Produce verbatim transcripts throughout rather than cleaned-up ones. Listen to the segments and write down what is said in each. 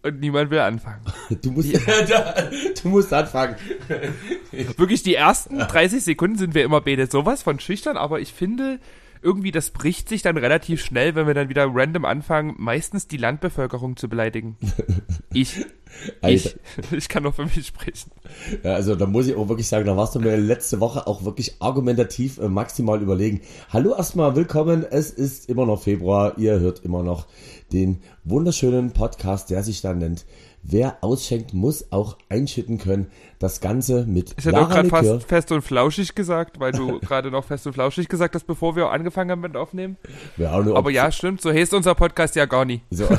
und niemand will anfangen. Du musst, ja. du musst anfangen. Wirklich, die ersten dreißig Sekunden sind wir immer beide sowas von schüchtern, aber ich finde, irgendwie das bricht sich dann relativ schnell, wenn wir dann wieder random anfangen, meistens die Landbevölkerung zu beleidigen. Ich, ich, ich kann nur für mich sprechen. Ja, also da muss ich auch wirklich sagen, da warst du mir letzte Woche auch wirklich argumentativ äh, maximal überlegen. Hallo erstmal, willkommen, es ist immer noch Februar, ihr hört immer noch den wunderschönen Podcast, der sich dann nennt Wer ausschenkt, muss auch einschütten können. Das Ganze mit Ich hätte auch gerade fast fest und flauschig gesagt, weil du gerade noch fest und flauschig gesagt hast, bevor wir angefangen haben mit Aufnehmen. Ja, aber ja, stimmt, so heißt unser Podcast ja gar nie. So.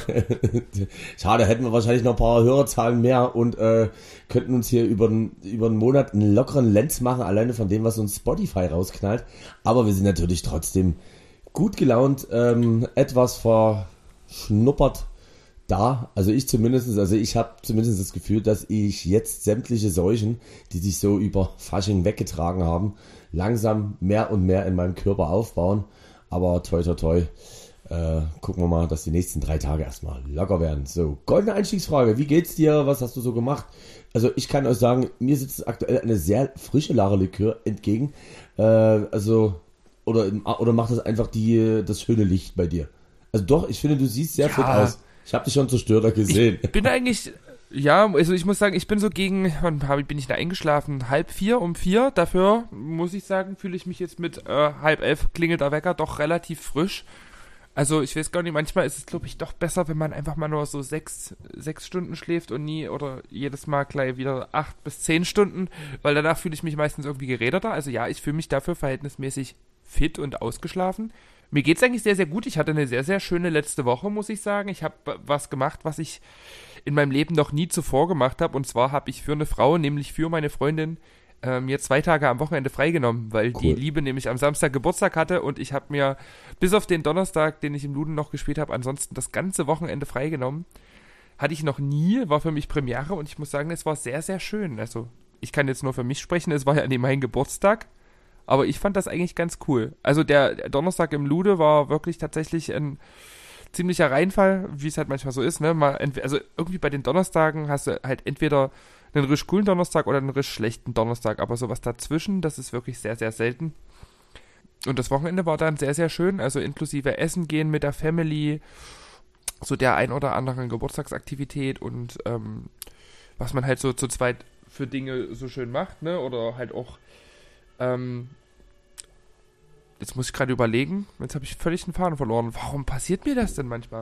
Schade, hätten wir wahrscheinlich noch ein paar Hörerzahlen mehr und äh, könnten uns hier über, über einen Monat einen lockeren Lenz machen, alleine von dem, was uns Spotify rausknallt. Aber wir sind natürlich trotzdem gut gelaunt, ähm, etwas verschnuppert da, also ich zumindest, also ich habe zumindest das Gefühl, dass ich jetzt sämtliche Seuchen, die sich so über Fasching weggetragen haben, langsam mehr und mehr in meinem Körper aufbauen. Aber toi toi toi, äh, gucken wir mal, dass die nächsten drei Tage erstmal locker werden. So, goldene Einstiegsfrage, wie geht's dir, was hast du so gemacht? Also ich kann euch sagen, mir sitzt aktuell eine sehr frische Lara-Likör entgegen, äh, also, oder, oder macht das einfach die, das schöne Licht bei dir? Also doch, ich finde, du siehst sehr ja. fit aus. Ich habe dich schon zerstörter gesehen. Ich bin eigentlich, ja, also ich muss sagen, ich bin so gegen, wann bin ich da eingeschlafen? Halb vier, um vier. Dafür, muss ich sagen, fühle ich mich jetzt mit äh, halb elf klingelt der Wecker doch relativ frisch. Also ich weiß gar nicht, manchmal ist es, glaube ich, doch besser, wenn man einfach mal nur so sechs, sechs Stunden schläft und nie oder jedes Mal gleich wieder acht bis zehn Stunden, weil danach fühle ich mich meistens irgendwie geräderter. Also ja, ich fühle mich dafür verhältnismäßig fit und ausgeschlafen. Mir geht's eigentlich sehr, sehr gut. Ich hatte eine sehr, sehr schöne letzte Woche, muss ich sagen. Ich habe was gemacht, was ich in meinem Leben noch nie zuvor gemacht habe. Und zwar habe ich für eine Frau, nämlich für meine Freundin, äh, mir zwei Tage am Wochenende freigenommen, weil cool. die Liebe nämlich am Samstag Geburtstag hatte. Und ich habe mir bis auf den Donnerstag, den ich im Luden noch gespielt habe, ansonsten das ganze Wochenende freigenommen. Hatte ich noch nie, war für mich Premiere. Und ich muss sagen, es war sehr, sehr schön. Also ich kann jetzt nur für mich sprechen. Es war ja an mein Geburtstag. Aber ich fand das eigentlich ganz cool. Also der Donnerstag im Lude war wirklich tatsächlich ein ziemlicher Reinfall, wie es halt manchmal so ist. Ne? Mal ent- also irgendwie bei den Donnerstagen hast du halt entweder einen richtig coolen Donnerstag oder einen richtig schlechten Donnerstag. Aber sowas dazwischen, das ist wirklich sehr, sehr selten. Und das Wochenende war dann sehr, sehr schön. Also inklusive Essen gehen mit der Family, so der ein oder anderen Geburtstagsaktivität und ähm, was man halt so zu zweit für Dinge so schön macht. Ne? Oder halt auch Ähm, jetzt muss ich gerade überlegen, jetzt habe ich völlig den Faden verloren. Warum passiert mir das denn manchmal?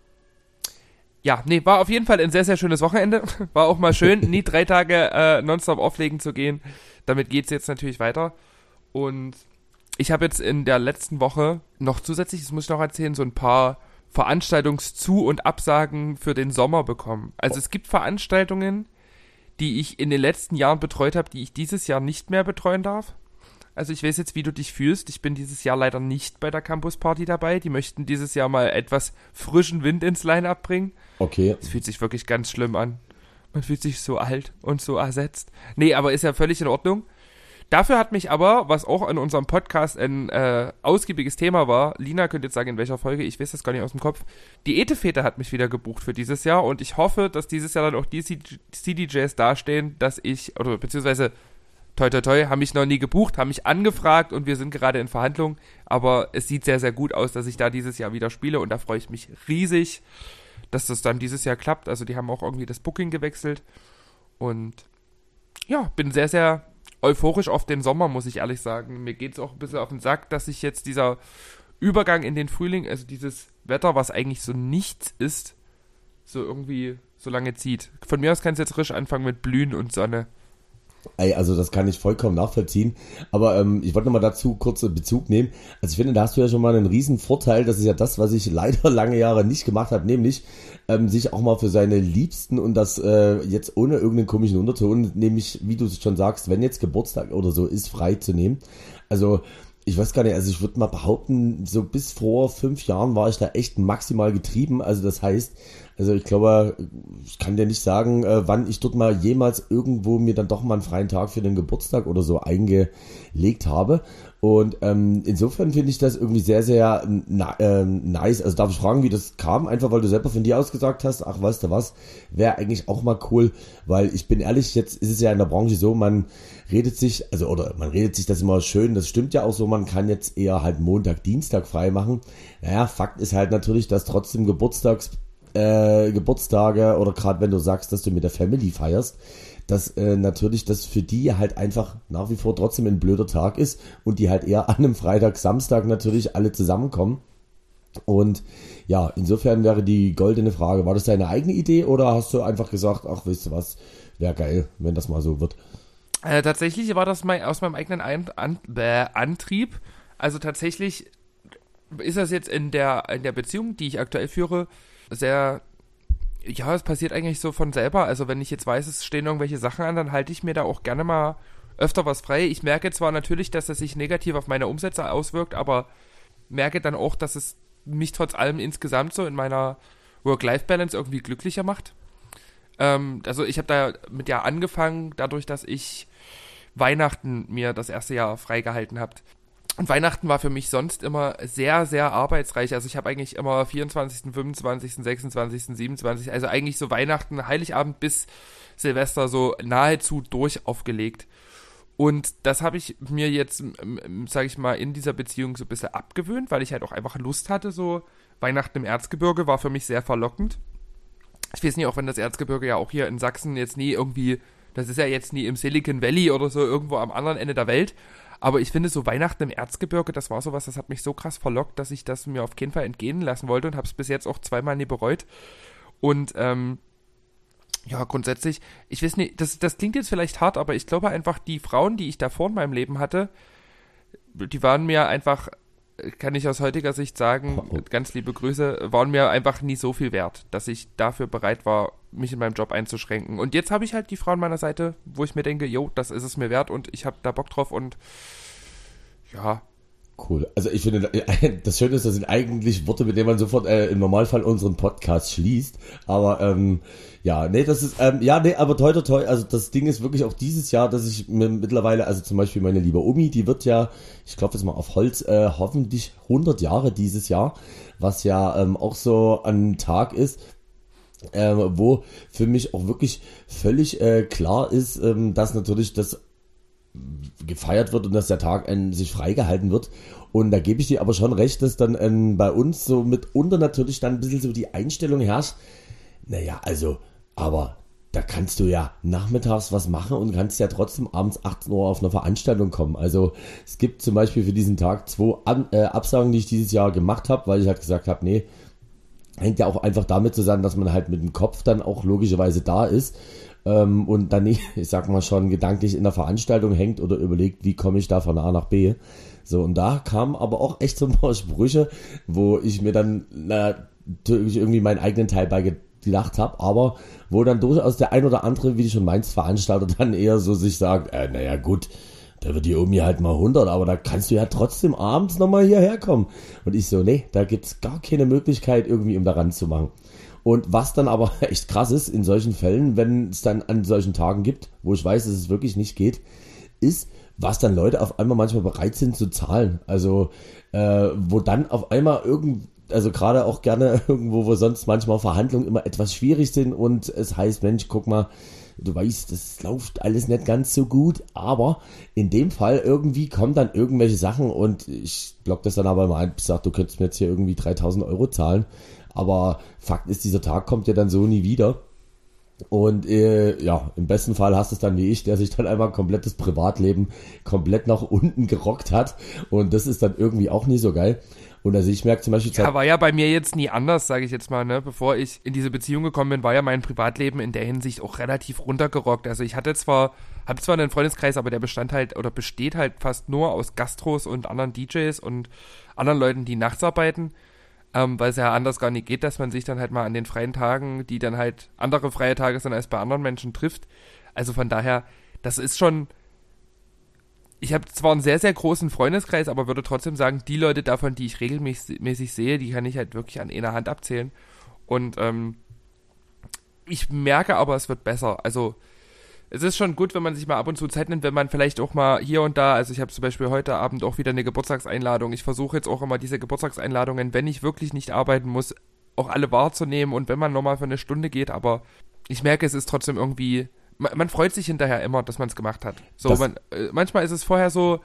Ja, nee, war auf jeden Fall ein sehr, sehr schönes Wochenende. War auch mal schön, nie drei Tage äh, nonstop auflegen zu gehen. Damit geht's jetzt natürlich weiter. Und ich habe jetzt in der letzten Woche noch zusätzlich, das muss ich noch erzählen, so ein paar Veranstaltungszu- und Absagen für den Sommer bekommen. Also es gibt Veranstaltungen, die ich in den letzten Jahren betreut habe, die ich dieses Jahr nicht mehr betreuen darf. Also ich weiß jetzt, wie du dich fühlst. Ich bin dieses Jahr leider nicht bei der Campus Party dabei. Die möchten dieses Jahr mal etwas frischen Wind ins Line-Up bringen. Okay. Es fühlt sich wirklich ganz schlimm an. Man fühlt sich so alt und so ersetzt. Nee, aber ist ja völlig in Ordnung. Dafür hat mich aber, was auch in unserem Podcast ein äh, ausgiebiges Thema war, Lina könnte jetzt sagen, in welcher Folge, ich weiß das gar nicht aus dem Kopf, die Etefete hat mich wieder gebucht für dieses Jahr und ich hoffe, dass dieses Jahr dann auch die C D Js dastehen, dass ich, oder beziehungsweise toi toi toi, haben mich noch nie gebucht, haben mich angefragt und wir sind gerade in Verhandlungen, aber es sieht sehr, sehr gut aus, dass ich da dieses Jahr wieder spiele und da freue ich mich riesig, dass das dann dieses Jahr klappt. Also die haben auch irgendwie das Booking gewechselt und ja, bin sehr, sehr euphorisch auf den Sommer, muss ich ehrlich sagen. Mir geht es auch ein bisschen auf den Sack, dass sich jetzt dieser Übergang in den Frühling, also dieses Wetter, was eigentlich so nichts ist, so irgendwie so lange zieht. Von mir aus kannst du jetzt frisch anfangen mit Blühen und Sonne. Ey, also das kann ich vollkommen nachvollziehen, aber ähm, ich wollte nochmal dazu kurz Bezug nehmen. Also ich finde, da hast du ja schon mal einen riesen Vorteil, das ist ja das, was ich leider lange Jahre nicht gemacht habe, nämlich ähm, sich auch mal für seine Liebsten und das äh, jetzt ohne irgendeinen komischen Unterton, nämlich, wie du es schon sagst, wenn jetzt Geburtstag oder so ist, frei zu nehmen. Also ich weiß gar nicht, also ich würde mal behaupten, so bis vor fünf Jahren war ich da echt maximal getrieben. Also das heißt, also ich glaube, ich kann dir nicht sagen, äh, wann ich dort mal jemals irgendwo mir dann doch mal einen freien Tag für den Geburtstag oder so eingelegt habe. Und ähm, insofern finde ich das irgendwie sehr, sehr na, äh, nice. Also darf ich fragen, wie das kam? Einfach, weil du selber von dir aus gesagt hast, ach, weißt du was, wäre eigentlich auch mal cool, weil ich bin ehrlich, jetzt ist es ja in der Branche so, man redet sich, also oder man redet sich das immer schön, das stimmt ja auch so, man kann jetzt eher halt Montag, Dienstag frei machen. Naja, Fakt ist halt natürlich, dass trotzdem Geburtstags, äh, Geburtstage oder gerade wenn du sagst, dass du mit der Family feierst, dass äh, natürlich das für die halt einfach nach wie vor trotzdem ein blöder Tag ist und die halt eher an einem Freitag, Samstag natürlich alle zusammenkommen. Und ja, insofern wäre die goldene Frage, war das deine eigene Idee oder hast du einfach gesagt, ach, weißt du was, wäre geil, wenn das mal so wird? Äh, tatsächlich war das mein, aus meinem eigenen Ein An Bäh, Antrieb. Also tatsächlich ist das jetzt in der, in der Beziehung, die ich aktuell führe, sehr... Ja, es passiert eigentlich so von selber. Also wenn ich jetzt weiß, es stehen irgendwelche Sachen an, dann halte ich mir da auch gerne mal öfter was frei. Ich merke zwar natürlich, dass es sich negativ auf meine Umsätze auswirkt, aber merke dann auch, dass es mich trotz allem insgesamt so in meiner Work-Life-Balance irgendwie glücklicher macht. Ähm, also ich habe da mit ja angefangen, dadurch, dass ich Weihnachten mir das erste Jahr freigehalten habe. Und Weihnachten war für mich sonst immer sehr, sehr arbeitsreich. Also ich habe eigentlich immer vierundzwanzigsten, fünfundzwanzigsten, sechsundzwanzigsten, siebenundzwanzigsten, also eigentlich so Weihnachten, Heiligabend bis Silvester so nahezu durch aufgelegt. Und das habe ich mir jetzt, sage ich mal, in dieser Beziehung so ein bisschen abgewöhnt, weil ich halt auch einfach Lust hatte. So Weihnachten im Erzgebirge war für mich sehr verlockend. Ich weiß nicht, auch wenn das Erzgebirge ja auch hier in Sachsen jetzt nie irgendwie, das ist ja jetzt nie im Silicon Valley oder so irgendwo am anderen Ende der Welt. Aber ich finde, so Weihnachten im Erzgebirge, das war sowas, das hat mich so krass verlockt, dass ich das mir auf keinen Fall entgehen lassen wollte und habe es bis jetzt auch zweimal nie bereut. Und ähm, ja, grundsätzlich, ich weiß nicht, das, das klingt jetzt vielleicht hart, aber ich glaube einfach, die Frauen, die ich davor in meinem Leben hatte, die waren mir einfach, kann ich aus heutiger Sicht sagen, Oh. ganz liebe Grüße, waren mir einfach nie so viel wert, dass ich dafür bereit war, mich in meinem Job einzuschränken. Und jetzt habe ich halt die Frau an meiner Seite, wo ich mir denke, jo, das ist es mir wert und ich habe da Bock drauf und ja. Cool. Also ich finde, das Schöne ist, das sind eigentlich Worte, mit denen man sofort äh, im Normalfall unseren Podcast schließt. Aber ähm, ja, nee, das ist, ähm, ja, nee, aber toi, toi, toi, also das Ding ist wirklich auch dieses Jahr, dass ich mir mittlerweile, also zum Beispiel meine liebe Omi, die wird ja, ich glaube jetzt mal auf Holz, äh, hoffentlich hundert Jahre dieses Jahr, was ja ähm, auch so ein Tag ist, äh, wo für mich auch wirklich völlig äh, klar ist, ähm, dass natürlich das gefeiert wird und dass der Tag ein, sich freigehalten wird. Und da gebe ich dir aber schon recht, dass dann ähm, bei uns so mitunter natürlich dann ein bisschen so die Einstellung herrscht, naja, also, aber da kannst du ja nachmittags was machen und kannst ja trotzdem abends achtzehn Uhr auf eine Veranstaltung kommen. Also es gibt zum Beispiel für diesen Tag zwei An- äh, Absagen, die ich dieses Jahr gemacht habe, weil ich halt gesagt habe, nee, hängt ja auch einfach damit zusammen, dass man halt mit dem Kopf dann auch logischerweise da ist. Ähm, und dann nicht, ich sag mal schon, gedanklich in der Veranstaltung hängt oder überlegt, wie komme ich da von A nach B. So, und da kamen aber auch echt so ein paar Sprüche, wo ich mir dann natürlich irgendwie meinen eigenen Teil bei gedacht habe, aber wo dann durchaus der ein oder andere, wie du schon meinst, Veranstalter dann eher so sich sagt, äh, naja gut, da wird die Omi halt mal hundert, aber da kannst du ja trotzdem abends nochmal hierher kommen. Und ich so, nee, da gibt's gar keine Möglichkeit irgendwie, um da ranzumachen. Und was dann aber echt krass ist in solchen Fällen, wenn es dann an solchen Tagen gibt, wo ich weiß, dass es wirklich nicht geht, ist, was dann Leute auf einmal manchmal bereit sind zu zahlen. Also, äh, wo dann auf einmal irgend, also gerade auch gerne irgendwo, wo sonst manchmal Verhandlungen immer etwas schwierig sind und es heißt, Mensch, guck mal, du weißt, das läuft alles nicht ganz so gut, aber in dem Fall irgendwie kommen dann irgendwelche Sachen und ich block das dann aber mal ein, sag, du könntest mir jetzt hier irgendwie dreitausend Euro zahlen. Aber Fakt ist, dieser Tag kommt ja dann so nie wieder. Und äh, ja, im besten Fall hast du es dann wie ich, der sich dann einmal ein komplettes Privatleben komplett nach unten gerockt hat. Und das ist dann irgendwie auch nie so geil. Und also ich merke zum Beispiel... Ja, war ja bei mir jetzt nie anders, sage ich jetzt mal, ne? Bevor ich in diese Beziehung gekommen bin, war ja mein Privatleben in der Hinsicht auch relativ runtergerockt. Also ich hatte zwar, habe zwar einen Freundeskreis, aber der bestand halt oder besteht halt fast nur aus Gastros und anderen D Js und anderen Leuten, die nachts arbeiten. Ähm, weil es ja anders gar nicht geht, dass man sich dann halt mal an den freien Tagen, die dann halt andere freie Tage sind als bei anderen Menschen, trifft. Also von daher, das ist schon, ich habe zwar einen sehr, sehr großen Freundeskreis, aber würde trotzdem sagen, die Leute davon, die ich regelmäßig sehe, die kann ich halt wirklich an einer Hand abzählen. Und ähm, ich merke aber, es wird besser. Also es ist schon gut, wenn man sich mal ab und zu Zeit nimmt, wenn man vielleicht auch mal hier und da, also ich habe zum Beispiel heute Abend auch wieder eine Geburtstagseinladung. Ich versuche jetzt auch immer diese Geburtstagseinladungen, wenn ich wirklich nicht arbeiten muss, auch alle wahrzunehmen und wenn man nochmal für eine Stunde geht, aber ich merke, es ist trotzdem irgendwie, man, man freut sich hinterher immer, dass man es gemacht hat. So, Das- man, äh, manchmal ist es vorher so,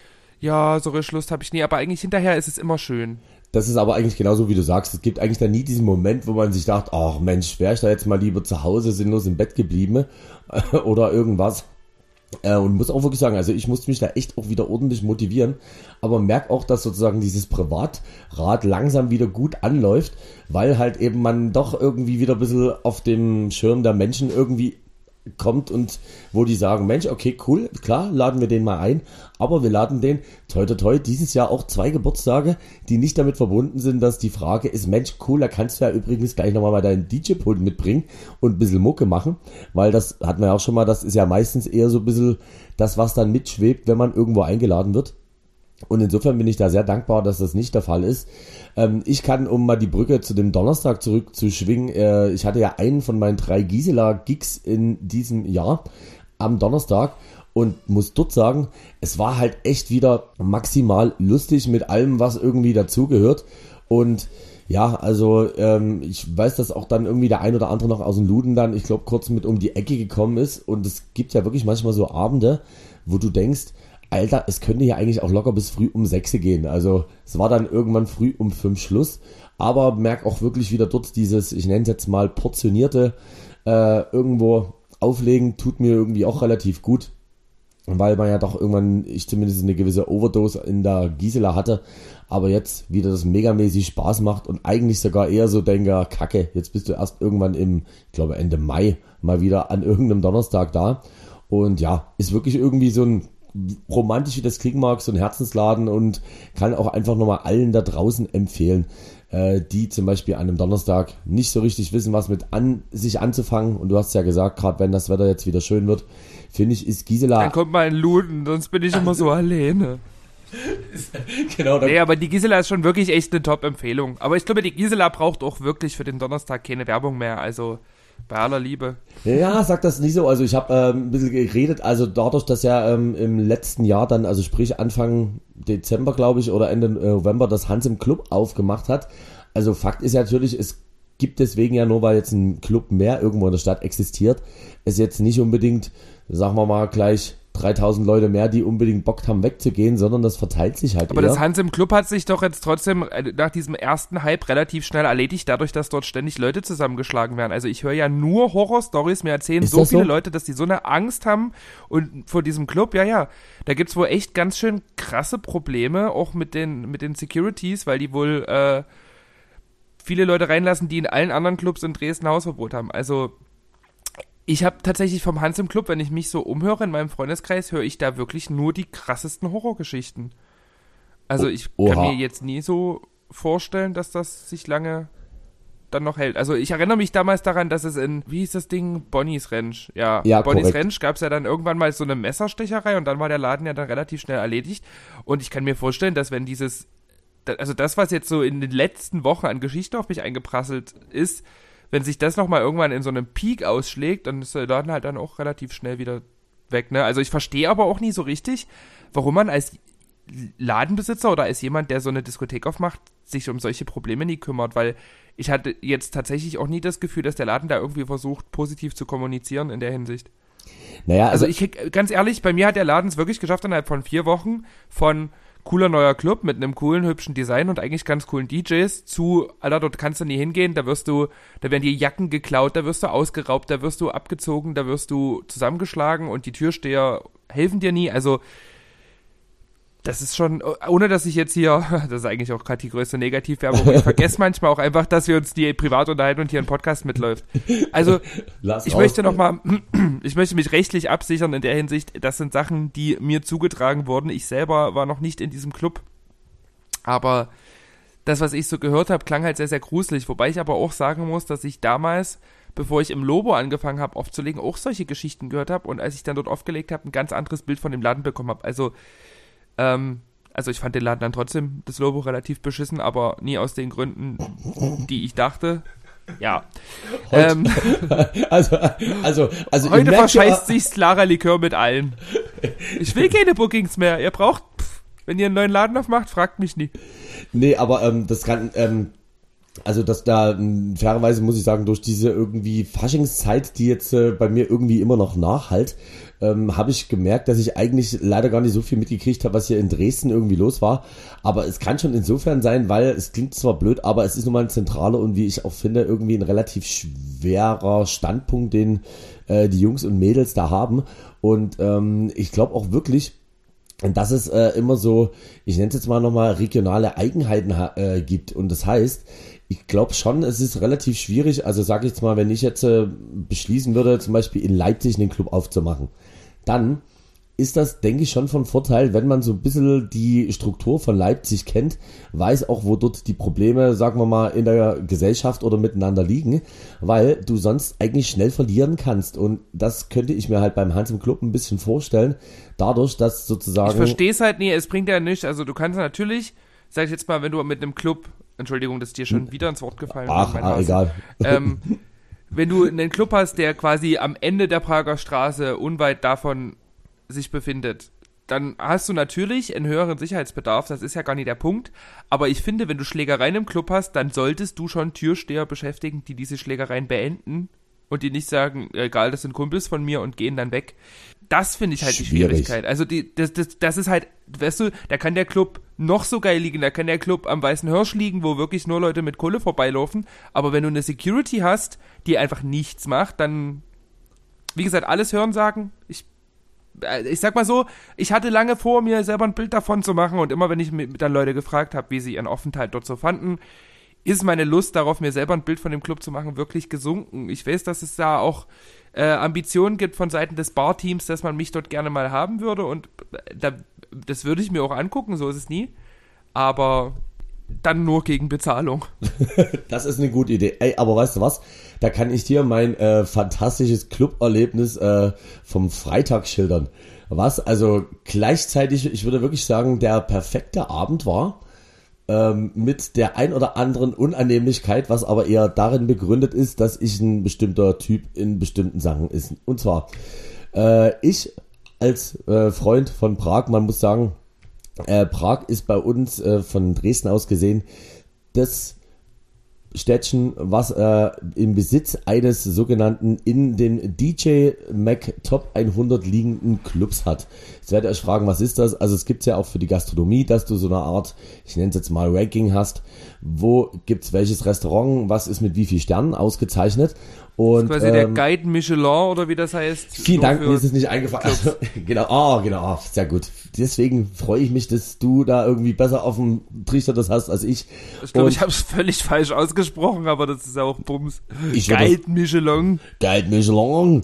ja, so richtig Lust habe ich nie, aber eigentlich hinterher ist es immer schön. Das ist aber eigentlich genauso, wie du sagst. Es gibt eigentlich dann nie diesen Moment, wo man sich dacht, ach Mensch, wäre ich da jetzt mal lieber zu Hause sinnlos im Bett geblieben oder irgendwas. Äh, und muss auch wirklich sagen, also ich musste mich da echt auch wieder ordentlich motivieren, aber merke auch, dass sozusagen dieses Privatrad langsam wieder gut anläuft, weil halt eben man doch irgendwie wieder ein bisschen auf dem Schirm der Menschen irgendwie kommt und wo die sagen, Mensch, okay, cool, klar, laden wir den mal ein, aber wir laden den, toi toi toi, dieses Jahr auch zwei Geburtstage, die nicht damit verbunden sind, dass die Frage ist, Mensch, cool, da kannst du ja übrigens gleich nochmal mal deinen D J-Pult mitbringen und ein bisschen Mucke machen, weil das hatten wir ja auch schon mal, das ist ja meistens eher so ein bisschen das, was dann mitschwebt, wenn man irgendwo eingeladen wird. Und insofern bin ich da sehr dankbar, dass das nicht der Fall ist. Ähm, ich kann, um mal die Brücke zu dem Donnerstag zurückzuschwingen, äh, ich hatte ja einen von meinen drei Gisela-Gigs in diesem Jahr am Donnerstag und muss dort sagen, es war halt echt wieder maximal lustig mit allem, was irgendwie dazugehört. Und ja, also ähm, ich weiß, dass auch dann irgendwie der ein oder andere noch aus dem Luden dann, ich glaube, kurz mit um die Ecke gekommen ist. Und es gibt ja wirklich manchmal so Abende, wo du denkst, Alter, es könnte ja eigentlich auch locker bis früh um sechs gehen. Also es war dann irgendwann früh um fünf Schluss. Aber merk auch wirklich wieder dort dieses, ich nenne es jetzt mal portionierte, äh, irgendwo auflegen, tut mir irgendwie auch relativ gut. Weil man ja doch irgendwann, ich zumindest eine gewisse Overdose in der Gisela hatte. Aber jetzt wieder das megamäßig Spaß macht und eigentlich sogar eher so denke, Kacke, jetzt bist du erst irgendwann im, ich glaube Ende Mai, mal wieder an irgendeinem Donnerstag da. Und ja, ist wirklich irgendwie so ein romantisch, wie das klingen mag, so ein Herzensladen und kann auch einfach nochmal allen da draußen empfehlen, äh, die zum Beispiel an einem Donnerstag nicht so richtig wissen, was mit an sich anzufangen. Und du hast ja gesagt, gerade wenn das Wetter jetzt wieder schön wird, finde ich, ist Gisela... Dann kommt mal ein Luden, sonst bin ich immer so alleine. Genau, dann Nee, aber die Gisela ist schon wirklich echt eine Top-Empfehlung. Aber ich glaube, die Gisela braucht auch wirklich für den Donnerstag keine Werbung mehr, also... Bei aller Liebe. Ja, sag das nicht so. Also ich habe ähm, ein bisschen geredet, also dadurch, dass ja ähm, im letzten Jahr dann, also sprich Anfang Dezember, glaube ich, oder Ende November das Hans im Club aufgemacht hat. Also Fakt ist ja natürlich, es gibt deswegen ja nur, weil jetzt ein Club mehr irgendwo in der Stadt existiert, es jetzt nicht unbedingt, sagen wir mal gleich dreitausend Leute mehr, die unbedingt Bock haben wegzugehen, sondern das verteilt sich halt Aber eher. das Hans im Club hat sich doch jetzt trotzdem äh, nach diesem ersten Hype relativ schnell erledigt, dadurch, dass dort ständig Leute zusammengeschlagen werden. Also ich höre ja nur Horror-Stories, mir erzählen Ist so das so? viele Leute, dass die so eine Angst haben und vor diesem Club, ja, ja, da gibt's wohl echt ganz schön krasse Probleme, auch mit den, mit den Securities, weil die wohl äh, viele Leute reinlassen, die in allen anderen Clubs in Dresden Hausverbot haben. Also ich habe tatsächlich vom Hans im Club, wenn ich mich so umhöre in meinem Freundeskreis, höre ich da wirklich nur die krassesten Horrorgeschichten. Also Oh, ich oha. kann mir jetzt nie so vorstellen, dass das sich lange dann noch hält. Also ich erinnere mich damals daran, dass es in, wie hieß das Ding? Bonnie's Ranch. Ja, Ja, Bonnie's korrekt. Ranch gab es ja dann irgendwann mal so eine Messerstecherei und dann war der Laden ja dann relativ schnell erledigt. Und ich kann mir vorstellen, dass wenn dieses, also das, was jetzt so in den letzten Wochen an Geschichte auf mich eingeprasselt ist, wenn sich das nochmal irgendwann in so einem Peak ausschlägt, dann ist der Laden halt dann auch relativ schnell wieder weg, ne? Also ich verstehe aber auch nie so richtig, warum man als Ladenbesitzer oder als jemand, der so eine Diskothek aufmacht, sich um solche Probleme nie kümmert, weil ich hatte jetzt tatsächlich auch nie das Gefühl, dass der Laden da irgendwie versucht, positiv zu kommunizieren in der Hinsicht. Naja, Also also, ich, ganz ehrlich, bei mir hat der Laden es wirklich geschafft, innerhalb von vier Wochen von cooler neuer Club mit einem coolen, hübschen Design und eigentlich ganz coolen D Js zu, Alter, dort kannst du nie hingehen, da wirst du, da werden dir Jacken geklaut, da wirst du ausgeraubt, da wirst du abgezogen, da wirst du zusammengeschlagen und die Türsteher helfen dir nie, also das ist schon, ohne dass ich jetzt hier, das ist eigentlich auch gerade die größte Negativwerbung, ich vergesse manchmal auch einfach, dass wir uns die privat unterhalten und hier ein Podcast mitläuft. Also, lass ich raus. möchte nochmal, ich möchte mich rechtlich absichern in der Hinsicht, das sind Sachen, die mir zugetragen wurden. Ich selber war noch nicht in diesem Club, aber das, was ich so gehört habe, klang halt sehr, sehr gruselig, wobei ich aber auch sagen muss, dass ich damals, bevor ich im Lobo angefangen habe aufzulegen, auch solche Geschichten gehört habe und als ich dann dort aufgelegt habe, ein ganz anderes Bild von dem Laden bekommen habe. Also, Ähm, also ich fand den Laden dann trotzdem, das Lobo, relativ beschissen, aber nie aus den Gründen, die ich dachte. Ja. Heute, ähm, also, also, also heute ihr merkt verscheißt ja, sich Lara Likör mit allen. Ich will keine Bookings mehr. Ihr braucht, pff, wenn ihr einen neuen Laden aufmacht, fragt mich nie. Nee, aber ähm, das kann, ähm, also dass da ähm, fairerweise muss ich sagen, durch diese irgendwie Faschingszeit, die jetzt äh, bei mir irgendwie immer noch nachhalt, ähm, habe ich gemerkt, dass ich eigentlich leider gar nicht so viel mitgekriegt habe, was hier in Dresden irgendwie los war. Aber es kann schon insofern sein, weil es klingt zwar blöd, aber es ist nun mal ein zentraler und wie ich auch finde, irgendwie ein relativ schwerer Standpunkt, den äh, die Jungs und Mädels da haben. Und ähm, ich glaube auch wirklich, dass es äh, immer so, ich nenne es jetzt mal nochmal, regionale Eigenheiten äh, gibt. Und das heißt, ich glaube schon, es ist relativ schwierig, also sage ich jetzt mal, wenn ich jetzt äh, beschließen würde, zum Beispiel in Leipzig einen Club aufzumachen, dann ist das, denke ich, schon von Vorteil, wenn man so ein bisschen die Struktur von Leipzig kennt, weiß auch, wo dort die Probleme, sagen wir mal, in der Gesellschaft oder miteinander liegen, weil du sonst eigentlich schnell verlieren kannst. Und das könnte ich mir halt beim Hans im Club ein bisschen vorstellen, dadurch, dass sozusagen... Ich verstehe es halt nie, es bringt ja nichts, also du kannst natürlich, sag ich jetzt mal, wenn du mit einem Club, Entschuldigung, das ist dir schon wieder ins Wort gefallen. Ach, ah, egal. Ähm, wenn du einen Club hast, der quasi am Ende der Prager Straße unweit davon sich befindet, dann hast du natürlich einen höheren Sicherheitsbedarf, das ist ja gar nicht der Punkt, aber ich finde, wenn du Schlägereien im Club hast, dann solltest du schon Türsteher beschäftigen, die diese Schlägereien beenden und die nicht sagen, egal, das sind Kumpels von mir und gehen dann weg. Das finde ich halt Schwierig. Die Schwierigkeit. Also die, das, das, das ist halt, weißt du, da kann der Club noch so geil liegen, da kann der Club am Weißen Hirsch liegen, wo wirklich nur Leute mit Kohle vorbeilaufen, aber wenn du eine Security hast, die einfach nichts macht, dann, wie gesagt, alles hören sagen, ich Ich sag mal so, ich hatte lange vor, mir selber ein Bild davon zu machen und immer, wenn ich mit, dann Leute gefragt habe, wie sie ihren Aufenthalt dort so fanden, ist meine Lust darauf, mir selber ein Bild von dem Club zu machen, wirklich gesunken. Ich weiß, dass es da auch äh, Ambitionen gibt von Seiten des Barteams, dass man mich dort gerne mal haben würde und da, das würde ich mir auch angucken, so ist es nie, aber dann nur gegen Bezahlung. Das ist eine gute Idee. Ey, aber weißt du was? Da kann ich dir mein äh, fantastisches Club-Erlebnis äh, vom Freitag schildern. Was also gleichzeitig, ich würde wirklich sagen, der perfekte Abend war, ähm, mit der ein oder anderen Unannehmlichkeit, was aber eher darin begründet ist, dass ich ein bestimmter Typ in bestimmten Sachen ist. Und zwar, äh, ich als äh, Freund von Prag, man muss sagen, Äh, Prag ist bei uns äh, von Dresden aus gesehen das Städtchen, was äh, im Besitz eines sogenannten in den D J Mag Top hundert liegenden Clubs hat. Jetzt werdet ihr euch fragen, was ist das? Also es gibt es ja auch für die Gastronomie, dass du so eine Art, ich nenne es jetzt mal Ranking hast, wo gibt's welches Restaurant, was ist mit wie viel Sternen ausgezeichnet. Und, das ist quasi ähm, der Guide Michelin oder wie das heißt. Vielen Dank, mir ist es nicht eingefallen. Also, genau, oh, genau, oh, sehr gut. Deswegen freue ich mich, dass du da irgendwie besser auf dem Trichter das hast als ich. Ich glaube, ich habe es völlig falsch ausgesprochen, aber das ist ja auch Bums. Ich Guide Michelin. Guide Michelin.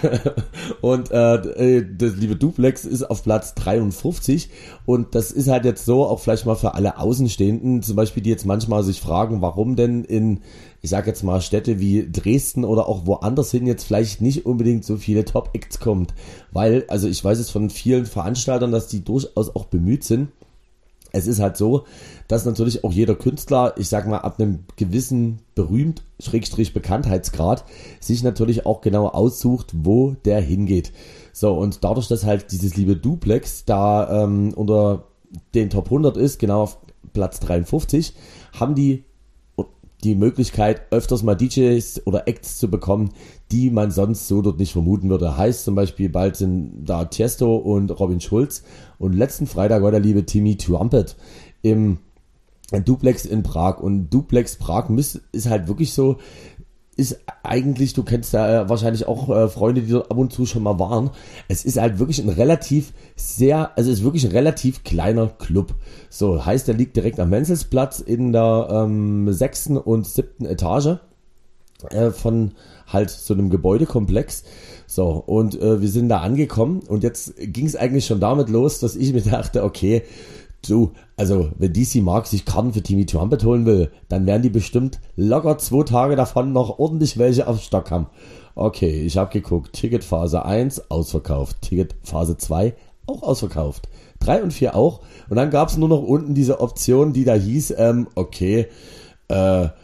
Und äh, das liebe Duplex ist auf Platz dreiundfünfzig und das ist halt jetzt so, auch vielleicht mal für alle Außenstehenden, zum Beispiel, die jetzt manchmal sich fragen, warum denn in, ich sag jetzt mal, Städte wie Dresden oder auch woanders hin jetzt vielleicht nicht unbedingt so viele Top-Acts kommt. Weil, also ich weiß es von vielen Veranstaltern, dass die durchaus auch bemüht sind. Es ist halt so, dass natürlich auch jeder Künstler, ich sag mal, ab einem gewissen berühmt Schrägstrich Bekanntheitsgrad sich natürlich auch genau aussucht, wo der hingeht. So, und dadurch, dass halt dieses liebe Duplex da ähm, unter den Top hundert ist, genau auf Platz dreiundfünfzig, haben die die Möglichkeit, öfters mal D Js oder Acts zu bekommen, die man sonst so dort nicht vermuten würde. Heißt zum Beispiel, bald sind da Tiesto und Robin Schulz und letzten Freitag war der liebe Timmy Trumpet im Duplex in Prag. Und Duplex Prag ist halt wirklich so, ist eigentlich, du kennst da wahrscheinlich auch äh, Freunde, die dort ab und zu schon mal waren. Es ist halt wirklich ein relativ sehr, also es ist wirklich ein relativ kleiner Club. So, heißt, der liegt direkt am Menzelsplatz in der ähm, sechsten und siebten Etage äh, von halt so einem Gebäudekomplex. So, und äh, wir sind da angekommen und jetzt ging es eigentlich schon damit los, dass ich mir dachte, okay, du, also wenn D C Mark sich Karten für Timmy Trumpet holen will, dann werden die bestimmt locker zwei Tage davon noch ordentlich welche auf Stock haben. Okay, ich habe geguckt, Ticket Phase eins ausverkauft, Ticket Phase zwei auch ausverkauft, drei und vier auch. Und dann gab es nur noch unten diese Option, die da hieß, ähm, okay, äh,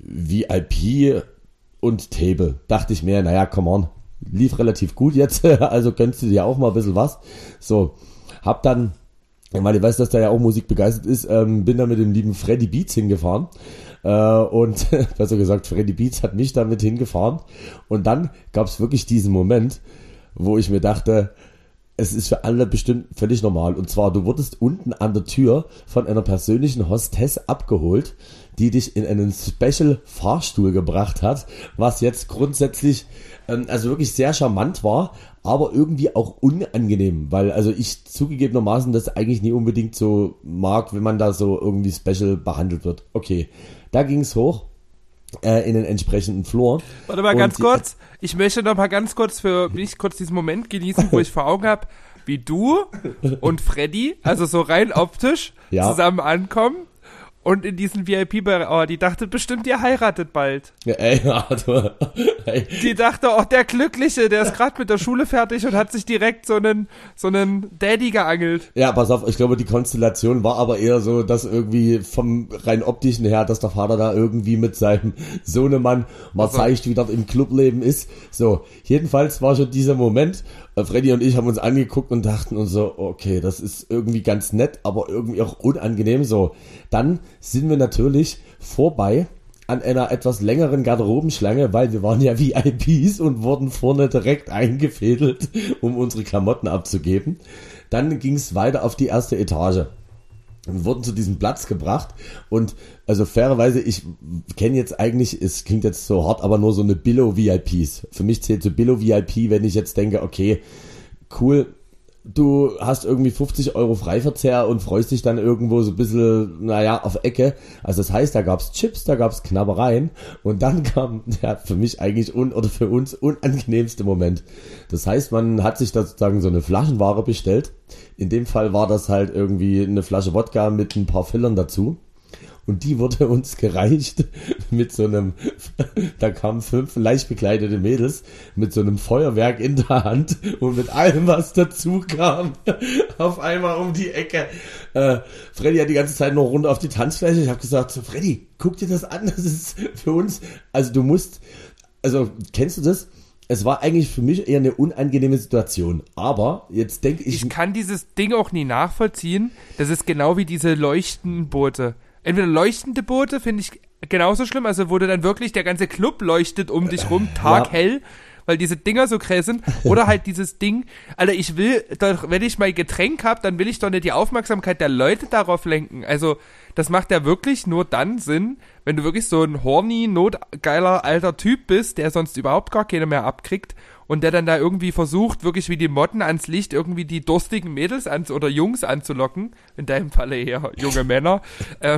V I P und Table. Dachte ich mir, naja, come on, lief relativ gut jetzt, also gönnst du dir auch mal ein bisschen was. So, hab dann, weil ich weiß, dass der ja auch Musik begeistert ist, ähm, bin dann mit dem lieben Freddy Beats hingefahren. Äh, und besser gesagt, Freddy Beats hat mich damit hingefahren. Und dann gab es wirklich diesen Moment, wo ich mir dachte, es ist für alle bestimmt völlig normal. Und zwar, du wurdest unten an der Tür von einer persönlichen Hostess abgeholt, die dich in einen Special-Fahrstuhl gebracht hat, was jetzt grundsätzlich, ähm, also wirklich sehr charmant war, aber irgendwie auch unangenehm, weil also ich zugegebenermaßen das eigentlich nie unbedingt so mag, wenn man da so irgendwie special behandelt wird. Okay, da ging's hoch. Äh, in den entsprechenden Floor. Warte mal ganz kurz. Ich möchte noch mal ganz kurz für mich kurz diesen Moment genießen, wo ich vor Augen habe, wie du und Freddy, also so rein optisch, ja, zusammen ankommen und in diesen V I P-Bereich, oh, die dachte bestimmt, ihr heiratet bald. Ja, ey, also, ey. Die dachte, oh, der Glückliche, der ist gerade mit der Schule fertig und hat sich direkt so einen, so einen Daddy geangelt. Ja, pass auf, ich glaube, die Konstellation war aber eher so, dass irgendwie vom rein optischen her, dass der Vater da irgendwie mit seinem Sohnemann mal also zeigt, wie das im Clubleben ist. So, jedenfalls war schon dieser Moment, Freddy und ich haben uns angeguckt und dachten uns so, okay, das ist irgendwie ganz nett, aber irgendwie auch unangenehm. So, dann sind wir natürlich vorbei an einer etwas längeren Garderobenschlange, weil wir waren ja V I Ps und wurden vorne direkt eingefädelt, um unsere Klamotten abzugeben. Dann ging es weiter auf die erste Etage. Wir wurden zu diesem Platz gebracht und also fairerweise, ich kenne jetzt eigentlich, es klingt jetzt so hart, aber nur so eine Billo-V I Ps. Für mich zählt so Billo-V I P, wenn ich jetzt denke, okay, cool, du hast irgendwie fünfzig Euro Freiverzehr und freust dich dann irgendwo so ein bisschen, naja, auf Ecke. Also das heißt, da gab's Chips, da gab's Knabbereien und dann kam der für mich eigentlich un oder für uns unangenehmste Moment. Das heißt, man hat sich da sozusagen so eine Flaschenware bestellt. In dem Fall war das halt irgendwie eine Flasche Wodka mit ein paar Fillern dazu. Und die wurde uns gereicht mit so einem, da kamen fünf leicht bekleidete Mädels mit so einem Feuerwerk in der Hand und mit allem, was dazu kam, auf einmal um die Ecke. Äh, Freddy hat die ganze Zeit noch runter auf die Tanzfläche. Ich habe gesagt, so Freddy, guck dir das an, das ist für uns, also du musst, also kennst du das? Es war eigentlich für mich eher eine unangenehme Situation. Aber jetzt denke ich... Ich kann dieses Ding auch nie nachvollziehen. Das ist genau wie diese leuchtenden Boote. Entweder leuchtende Boote finde ich genauso schlimm, also wo du dann wirklich der ganze Club leuchtet um dich rum, taghell, ja, weil diese Dinger so grell sind. Oder halt dieses Ding, Alter, ich will doch, wenn ich mein Getränk hab, dann will ich doch nicht die Aufmerksamkeit der Leute darauf lenken. Also das macht ja wirklich nur dann Sinn, wenn du wirklich so ein horny, notgeiler alter Typ bist, der sonst überhaupt gar keine mehr abkriegt und der dann da irgendwie versucht, wirklich wie die Motten ans Licht irgendwie die durstigen Mädels an, oder Jungs anzulocken. In deinem Falle eher junge Männer. ähm,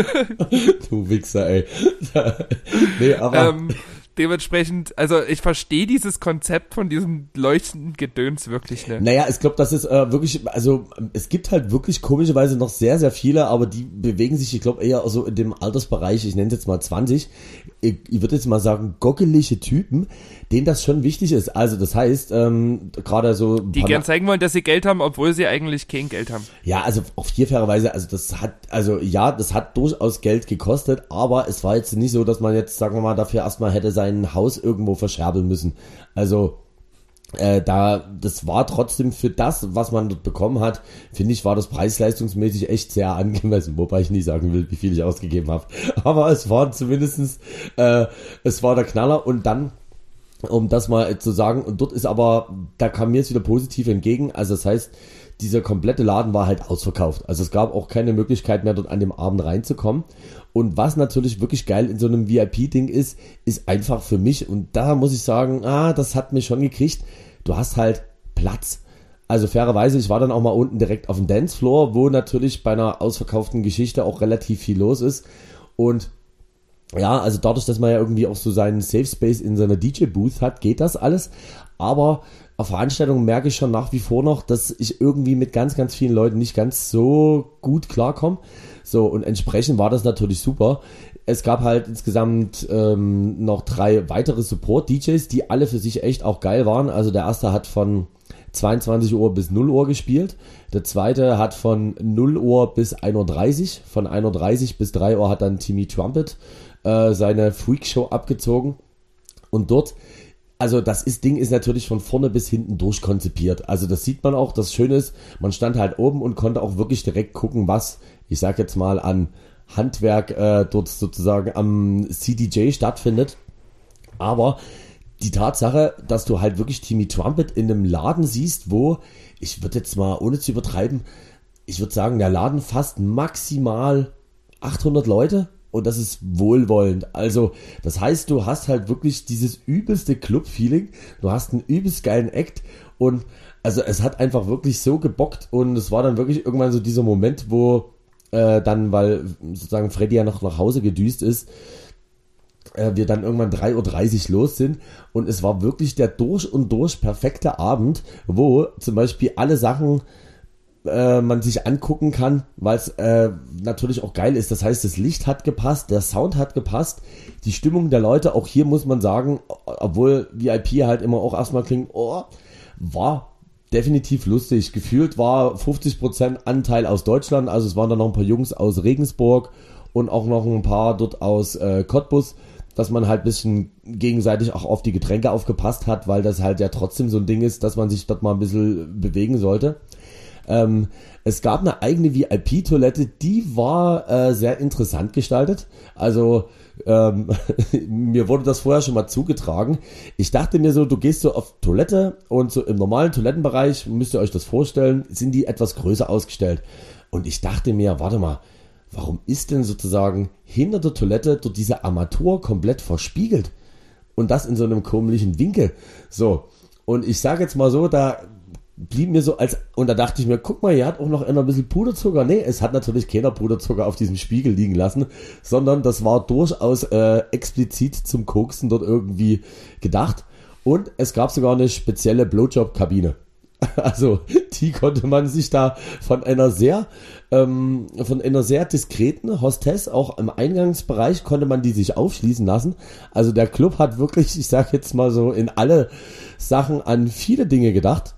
du Wichser, ey. Nee, aber... Ähm, dementsprechend, also ich verstehe dieses Konzept von diesem leuchtenden Gedöns wirklich nicht. Naja, ich glaube, das ist äh, wirklich, also es gibt halt wirklich komischerweise noch sehr, sehr viele, aber die bewegen sich, ich glaube, eher so in dem Altersbereich, ich nenne es jetzt mal zwanzig, ich, ich würde jetzt mal sagen, gockelige Typen, denen das schon wichtig ist. Also das heißt, ähm, gerade so... Die gern zeigen wollen, dass sie Geld haben, obwohl sie eigentlich kein Geld haben. Ja, also auf hier fairerweise, also das hat, also ja, das hat durchaus Geld gekostet, aber es war jetzt nicht so, dass man jetzt, sagen wir mal, dafür erstmal hätte sein Haus irgendwo verscherbeln müssen. Also äh, da, das war trotzdem für das, was man dort bekommen hat, finde ich, war das preis-leistungsmäßig echt sehr angemessen, wobei ich nie sagen will, wie viel ich ausgegeben habe. Aber es war zumindestens, äh, es war der Knaller und dann, um das mal zu sagen, und dort ist aber, da kam mir jetzt wieder positiv entgegen, also das heißt, dieser komplette Laden war halt ausverkauft. Also es gab auch keine Möglichkeit mehr, dort an dem Abend reinzukommen. Und was natürlich wirklich geil in so einem V I P-Ding ist, ist einfach für mich, und da muss ich sagen, ah, das hat mich schon gekriegt, du hast halt Platz. Also fairerweise, ich war dann auch mal unten direkt auf dem Dancefloor, wo natürlich bei einer ausverkauften Geschichte auch relativ viel los ist. Und ja, also dadurch, dass man ja irgendwie auch so seinen Safe Space in seiner D J-Booth hat, geht das alles. Aber auf Veranstaltungen merke ich schon nach wie vor noch, dass ich irgendwie mit ganz, ganz vielen Leuten nicht ganz so gut klarkomme. So, und entsprechend war das natürlich super. Es gab halt insgesamt ähm, noch drei weitere Support-D Js, die alle für sich echt auch geil waren. Also der erste hat von zweiundzwanzig Uhr bis null Uhr gespielt. Der zweite hat von null Uhr bis ein Uhr dreißig. Von ein Uhr dreißig bis drei Uhr hat dann Timmy Trumpet äh, seine Freakshow abgezogen. Und dort, also das ist, Ding ist natürlich von vorne bis hinten durchkonzipiert. Also das sieht man auch, das Schöne ist, man stand halt oben und konnte auch wirklich direkt gucken, was, ich sag jetzt mal, an Handwerk äh, dort sozusagen am C D J stattfindet. Aber die Tatsache, dass du halt wirklich Timmy Trumpet in einem Laden siehst, wo, ich würde jetzt mal, ohne zu übertreiben, ich würde sagen, der Laden fasst maximal achthundert Leute und das ist wohlwollend. Also das heißt, du hast halt wirklich dieses übelste Club-Feeling, du hast einen übelst geilen Act und also es hat einfach wirklich so gebockt und es war dann wirklich irgendwann so dieser Moment, wo äh, dann, weil sozusagen Freddy ja noch nach Hause gedüst ist, wir dann irgendwann drei Uhr dreißig los sind und es war wirklich der durch und durch perfekte Abend, wo zum Beispiel alle Sachen äh, man sich angucken kann, weil es äh, natürlich auch geil ist. Das heißt, das Licht hat gepasst, der Sound hat gepasst, die Stimmung der Leute, auch hier muss man sagen, obwohl V I P halt immer auch erstmal klingt, oh, war definitiv lustig. Gefühlt war fünfzig Prozent Anteil aus Deutschland, also es waren dann noch ein paar Jungs aus Regensburg und auch noch ein paar dort aus äh, Cottbus, dass man halt ein bisschen gegenseitig auch auf die Getränke aufgepasst hat, weil das halt ja trotzdem so ein Ding ist, dass man sich dort mal ein bisschen bewegen sollte. Ähm, es gab eine eigene V I P-Toilette, die war äh, sehr interessant gestaltet. Also ähm, mir wurde das vorher schon mal zugetragen. Ich dachte mir so, du gehst so auf Toilette und so im normalen Toilettenbereich, müsst ihr euch das vorstellen, sind die etwas größer ausgestellt. Und ich dachte mir, warte mal, warum ist denn sozusagen hinter der Toilette dort diese Armatur komplett verspiegelt? Und das in so einem komischen Winkel. So, und ich sage jetzt mal so, da blieb mir so als, und da dachte ich mir, guck mal, hier hat auch noch einer ein bisschen Puderzucker. Nee, es hat natürlich keiner Puderzucker auf diesem Spiegel liegen lassen, sondern das war durchaus äh, explizit zum Koksen dort irgendwie gedacht. Und es gab sogar eine spezielle Blowjob-Kabine. Also die konnte man sich da von einer sehr ähm, von einer sehr diskreten Hostess, auch im Eingangsbereich konnte man die sich aufschließen lassen. Also der Club hat wirklich, ich sag jetzt mal so, in alle Sachen an viele Dinge gedacht.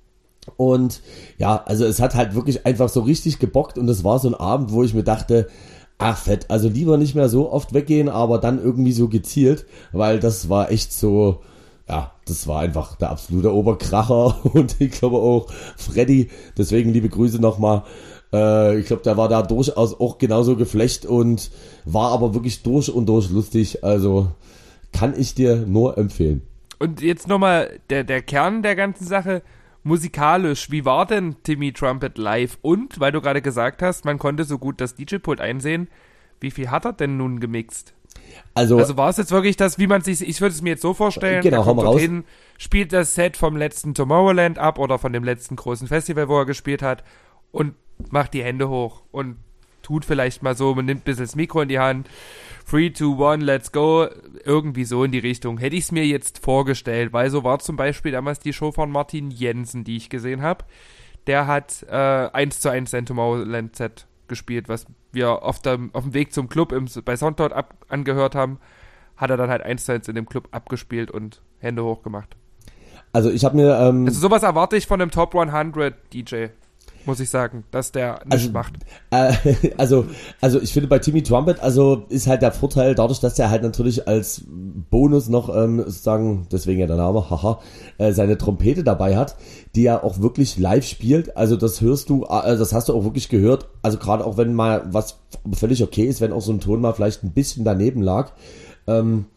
Und ja, also es hat halt wirklich einfach so richtig gebockt und es war so ein Abend, wo ich mir dachte, ach fett, also lieber nicht mehr so oft weggehen, aber dann irgendwie so gezielt, weil das war echt so, ja, das war einfach der absolute Oberkracher und ich glaube auch Freddy, deswegen liebe Grüße nochmal, äh, ich glaube, der war da durchaus auch genauso geflecht und war aber wirklich durch und durch lustig, also kann ich dir nur empfehlen. Und jetzt nochmal der, der Kern der ganzen Sache, musikalisch, wie war denn Timmy Trumpet live? Und, weil du gerade gesagt hast, man konnte so gut das D J-Pult einsehen, wie viel hat er denn nun gemixt? Also, also war es jetzt wirklich das, wie man sich, ich würde es mir jetzt so vorstellen, genau, er kommt raus. hin, spielt das Set vom letzten Tomorrowland ab oder von dem letzten großen Festival, wo er gespielt hat und macht die Hände hoch und tut vielleicht mal so, man nimmt ein bisschen das Mikro in die Hand, three, two, one, let's go, irgendwie so in die Richtung. Hätte ich es mir jetzt vorgestellt, weil so war zum Beispiel damals die Show von Martin Jensen, die ich gesehen habe. Der hat äh, eins zu eins sein Tomorrowland-Set gespielt, was wir auf dem, auf dem Weg zum Club im, bei Soundcloud ab, angehört haben, hat er dann halt eins zu eins in dem Club abgespielt und Hände hoch gemacht. Also ich habe mir... Ähm, also sowas erwarte ich von einem Top hundert D J. Muss ich sagen, dass der nicht also, macht. Äh, also, also ich finde bei Timmy Trumpet, also ist halt der Vorteil dadurch, dass er halt natürlich als Bonus noch ähm, sozusagen, deswegen ja der Name, haha, äh, seine Trompete dabei hat, die er auch wirklich live spielt. Also das hörst du, äh, das hast du auch wirklich gehört. Also gerade auch wenn mal was völlig okay ist, wenn auch so ein Ton mal vielleicht ein bisschen daneben lag. Ähm,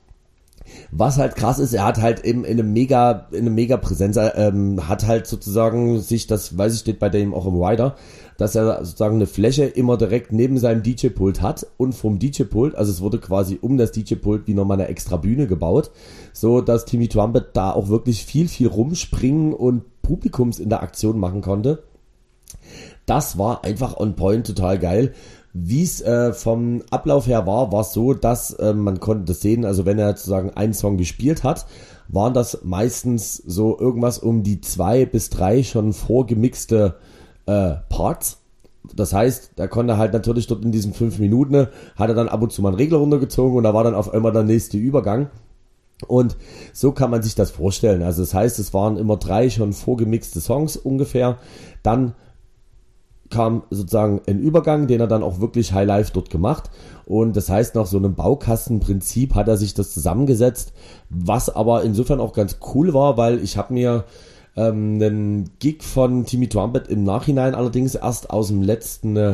Was halt krass ist, er hat halt eben in einem mega, in einem mega Präsenz, ähm, hat halt sozusagen sich, das weiß ich, steht bei dem auch im Rider, dass er sozusagen eine Fläche immer direkt neben seinem D J-Pult hat und vom D J-Pult, also es wurde quasi um das D J-Pult wie nochmal eine extra Bühne gebaut, so dass Timmy Trumpet da auch wirklich viel, viel rumspringen und Publikumsinteraktion machen konnte. Das war einfach on point, total geil. Wie es äh, vom Ablauf her war, war es so, dass äh, man konnte das sehen, also wenn er sozusagen einen Song gespielt hat, waren das meistens so irgendwas um die zwei bis drei schon vorgemixte äh, Parts. Das heißt, er konnte halt natürlich dort in diesen fünf Minuten, hat er dann ab und zu mal einen Regler runtergezogen und da war dann auf einmal der nächste Übergang. Und so kann man sich das vorstellen. Also das heißt, es waren immer drei schon vorgemixte Songs ungefähr. Dann kam sozusagen ein Übergang, den er dann auch wirklich Highlife dort gemacht. Und das heißt, nach so einem Baukastenprinzip hat er sich das zusammengesetzt, was aber insofern auch ganz cool war, weil ich habe mir ähm, einen Gig von Timmy Trumpet im Nachhinein allerdings erst aus dem letzten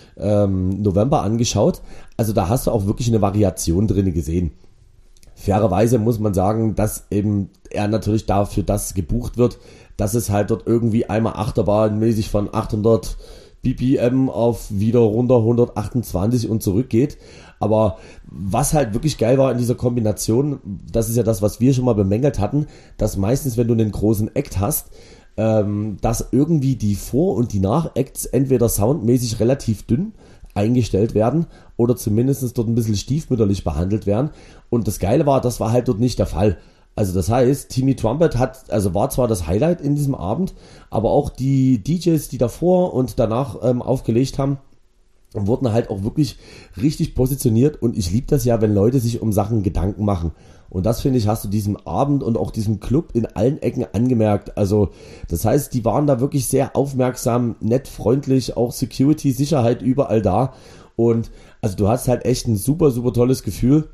ähm, November angeschaut. Also da hast du auch wirklich eine Variation drin gesehen. Fairerweise muss man sagen, dass eben er natürlich dafür das gebucht wird, dass es halt dort irgendwie einmal achterbahnmäßig von achthundert B P M auf wieder runter hundertachtundzwanzig und zurückgeht. Aber was halt wirklich geil war in dieser Kombination, das ist ja das, was wir schon mal bemängelt hatten, dass meistens, wenn du einen großen Act hast, ähm, dass irgendwie die Vor- und die Nach-Acts entweder soundmäßig relativ dünn eingestellt werden oder zumindest dort ein bisschen stiefmütterlich behandelt werden. Und das Geile war, das war halt dort nicht der Fall. Also das heißt, Timmy Trumpet hat, also war zwar das Highlight in diesem Abend, aber auch die D Js, die davor und danach ähm, aufgelegt haben, wurden halt auch wirklich richtig positioniert. Und ich liebe das ja, wenn Leute sich um Sachen Gedanken machen. Und das, finde ich, hast du diesem Abend und auch diesem Club in allen Ecken angemerkt. Also das heißt, die waren da wirklich sehr aufmerksam, nett, freundlich, auch Security, Sicherheit überall da. Und also du hast halt echt ein super, super tolles Gefühl.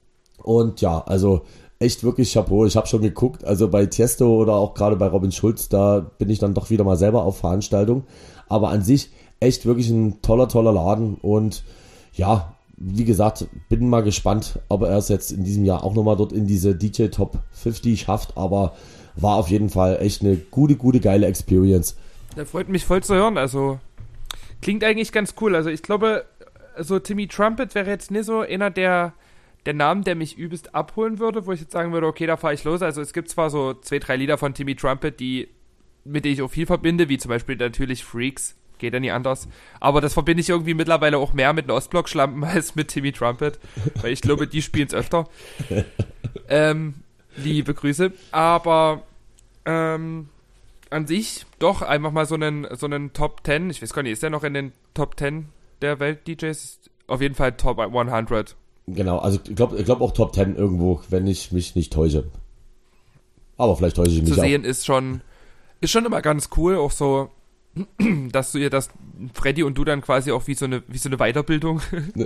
Und ja, also echt wirklich Chapeau. Ich habe schon geguckt, also bei Tiesto oder auch gerade bei Robin Schulz, da bin ich dann doch wieder mal selber auf Veranstaltung. Aber an sich echt wirklich ein toller, toller Laden. Und ja, wie gesagt, bin mal gespannt, ob er es jetzt in diesem Jahr auch nochmal dort in diese D J Top fünfzig schafft. Aber war auf jeden Fall echt eine gute, gute, geile Experience. Das freut mich voll zu hören. Also klingt eigentlich ganz cool. Also ich glaube, so Timmy Trumpet wäre jetzt nicht so einer der der Name, der mich übelst abholen würde, wo ich jetzt sagen würde, okay, da fahre ich los. Also es gibt zwar so zwei, drei Lieder von Timmy Trumpet, die, mit denen ich auch viel verbinde, wie zum Beispiel natürlich Freaks, geht ja nie anders. Aber das verbinde ich irgendwie mittlerweile auch mehr mit den Ostblock-Schlampen als mit Timmy Trumpet, weil ich glaube, die spielen es öfter. ähm, liebe Grüße. Aber ähm, an sich doch einfach mal so einen, so einen Top zehn, ich weiß gar nicht, ist der noch in den Top zehn der Welt-D Js? Auf jeden Fall Top hundert. Genau, also ich glaube ich glaub auch Top zehn irgendwo, wenn ich mich nicht täusche. Aber vielleicht täusche ich mich auch. Zu sehen ist schon, ist schon immer ganz cool, auch so, dass du ihr das, Freddy und du dann quasi auch wie so eine, wie so eine Weiterbildung,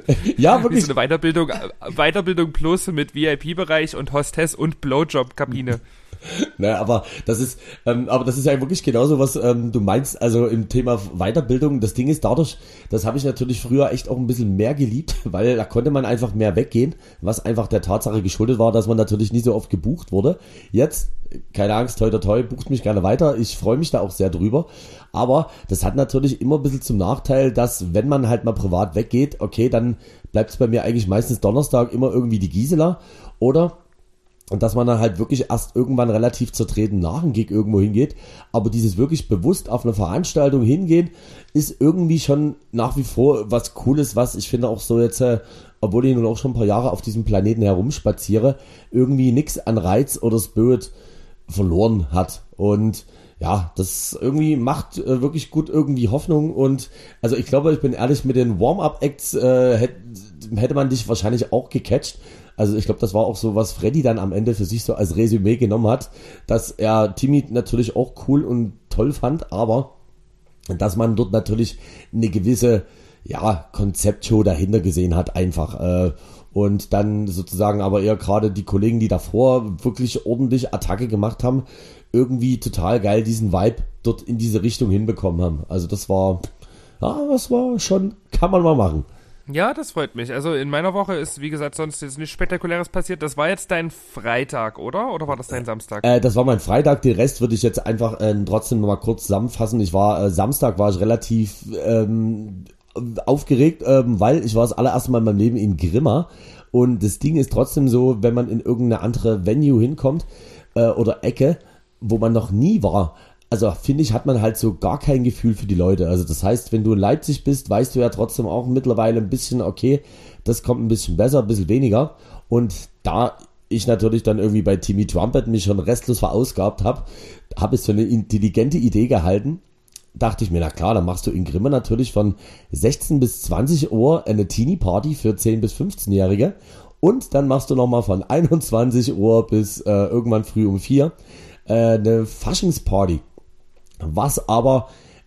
ja, wirklich. wie so eine Weiterbildung, Weiterbildung plus mit V I P-Bereich und Hostess und Blowjob-Kabine. Naja, aber das ist, ähm, aber das ist ja wirklich genauso, was ähm, du meinst, also im Thema Weiterbildung. Das Ding ist dadurch, das habe ich natürlich früher echt auch ein bisschen mehr geliebt, weil da konnte man einfach mehr weggehen, was einfach der Tatsache geschuldet war, dass man natürlich nie so oft gebucht wurde. Jetzt, keine Angst, toi toi toi, bucht mich gerne weiter. Ich freue mich da auch sehr drüber. Aber das hat natürlich immer ein bisschen zum Nachteil, dass wenn man halt mal privat weggeht, okay, dann bleibt es bei mir eigentlich meistens Donnerstag immer irgendwie die Gisela oder und dass man dann halt wirklich erst irgendwann relativ zertreten nach dem Gig irgendwo hingeht. Aber dieses wirklich bewusst auf eine Veranstaltung hingehen, ist irgendwie schon nach wie vor was Cooles, was ich finde auch so jetzt, äh, obwohl ich nun auch schon ein paar Jahre auf diesem Planeten herumspaziere, irgendwie nix an Reiz oder Spirit verloren hat. Und ja, das irgendwie macht äh, wirklich gut irgendwie Hoffnung. Und also ich glaube, ich bin ehrlich, mit den Warm-Up-Acts äh, hätte, hätte man dich wahrscheinlich auch gecatcht. Also ich glaube, das war auch so, was Freddy dann am Ende für sich so als Resümee genommen hat, dass er Timmy natürlich auch cool und toll fand, aber dass man dort natürlich eine gewisse, ja, Konzeptshow dahinter gesehen hat einfach. Äh, und dann sozusagen aber eher gerade die Kollegen, die davor wirklich ordentlich Attacke gemacht haben, irgendwie total geil diesen Vibe dort in diese Richtung hinbekommen haben. Also das war, ja, das war schon, kann man mal machen. Ja, das freut mich. Also in meiner Woche ist, wie gesagt, sonst jetzt nichts Spektakuläres passiert. Das war jetzt dein Freitag, oder? Oder war das dein Samstag? Äh, das war mein Freitag. Den Rest würde ich jetzt einfach äh, trotzdem noch mal kurz zusammenfassen. Ich war, äh, Samstag war ich relativ ähm, aufgeregt, ähm, weil ich war das allererste Mal in meinem Leben in Grimma. Und das Ding ist trotzdem so, wenn man in irgendeine andere Venue hinkommt äh, oder Ecke, wo man noch nie war, also finde ich, hat man halt so gar kein Gefühl für die Leute. Also das heißt, wenn du in Leipzig bist, weißt du ja trotzdem auch mittlerweile ein bisschen, okay, das kommt ein bisschen besser, ein bisschen weniger. Und da ich natürlich dann irgendwie bei Timmy Trumpet mich schon restlos verausgabt habe, habe ich so eine intelligente Idee gehalten. Dachte ich mir, na klar, dann machst du in Grimma natürlich von sechzehn bis zwanzig Uhr eine Teenie-Party für zehn bis fünfzehn-Jährige. Und dann machst du nochmal von einundzwanzig Uhr bis äh, irgendwann früh um vier äh, eine Faschingsparty. Was aber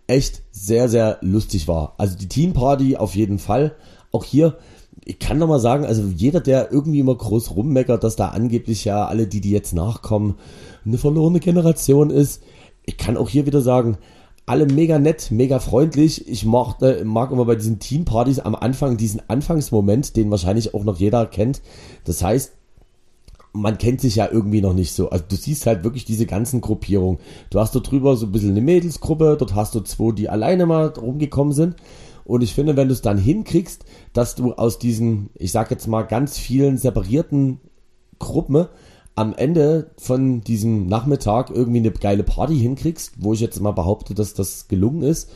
echt sehr, sehr lustig war. Also die Teen Party auf jeden Fall. Auch hier, ich kann noch mal sagen, also jeder, der irgendwie immer groß rummeckert, dass da angeblich ja alle, die, die jetzt nachkommen, eine verlorene Generation ist. Ich kann auch hier wieder sagen, alle mega nett, mega freundlich. Ich mag, äh, mag immer bei diesen Teen-Partys am Anfang diesen Anfangsmoment, den wahrscheinlich auch noch jeder kennt. Das heißt, man kennt sich ja irgendwie noch nicht so. Also du siehst halt wirklich diese ganzen Gruppierungen. Du hast dort drüber so ein bisschen eine Mädelsgruppe, dort hast du zwei, die alleine mal rumgekommen sind. Und ich finde, wenn du es dann hinkriegst, dass du aus diesen, ich sag jetzt mal, ganz vielen separierten Gruppen am Ende von diesem Nachmittag irgendwie eine geile Party hinkriegst, wo ich jetzt mal behaupte, dass das gelungen ist,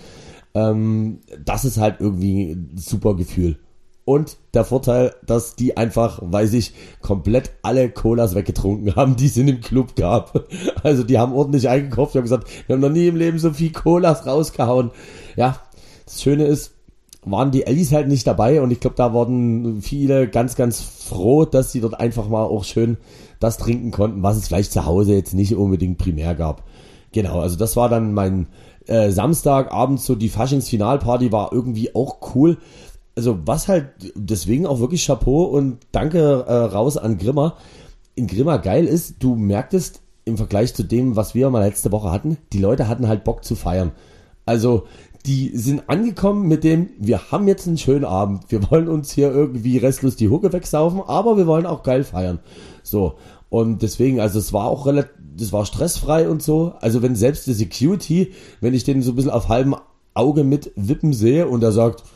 ähm, das ist halt irgendwie ein super Gefühl. Und der Vorteil, dass die einfach, weiß ich, komplett alle Colas weggetrunken haben, die es in dem Club gab. Also die haben ordentlich eingekauft, die haben gesagt, wir haben noch nie im Leben so viel Colas rausgehauen. Ja, das Schöne ist, waren die Ellis halt nicht dabei und ich glaube, da wurden viele ganz, ganz froh, dass sie dort einfach mal auch schön das trinken konnten, was es vielleicht zu Hause jetzt nicht unbedingt primär gab. Genau, also das war dann mein äh, Samstagabend, so die Faschingsfinalparty war irgendwie auch cool. Also was halt, deswegen auch wirklich Chapeau und danke äh, raus an Grimma. In Grimma geil ist, du merktest im Vergleich zu dem, was wir mal letzte Woche hatten, die Leute hatten halt Bock zu feiern. Also die sind angekommen mit dem, wir haben jetzt einen schönen Abend, wir wollen uns hier irgendwie restlos die Hucke wegsaufen, aber wir wollen auch geil feiern. So, und deswegen, also es war auch relativ, das war stressfrei und so, also wenn selbst die Security, wenn ich den so ein bisschen auf halbem Auge mit Wippen sehe und er sagt,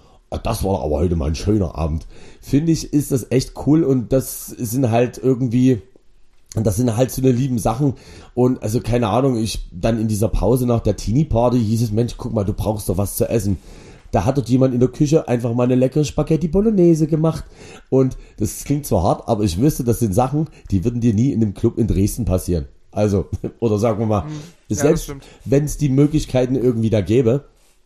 das war aber heute mal ein schöner Abend, finde ich, ist das echt cool und das sind halt irgendwie... Und das sind halt so eine lieben Sachen und also keine Ahnung, ich dann in dieser Pause nach der Teenie-Party hieß es, Mensch, guck mal, du brauchst doch was zu essen. Da hat dort jemand in der Küche einfach mal eine leckere Spaghetti Bolognese gemacht und das klingt zwar hart, aber ich wüsste, das sind Sachen, die würden dir nie in einem Club in Dresden passieren. Also, oder sagen wir mal, hm, selbst ja, wenn es die Möglichkeiten irgendwie da gäbe.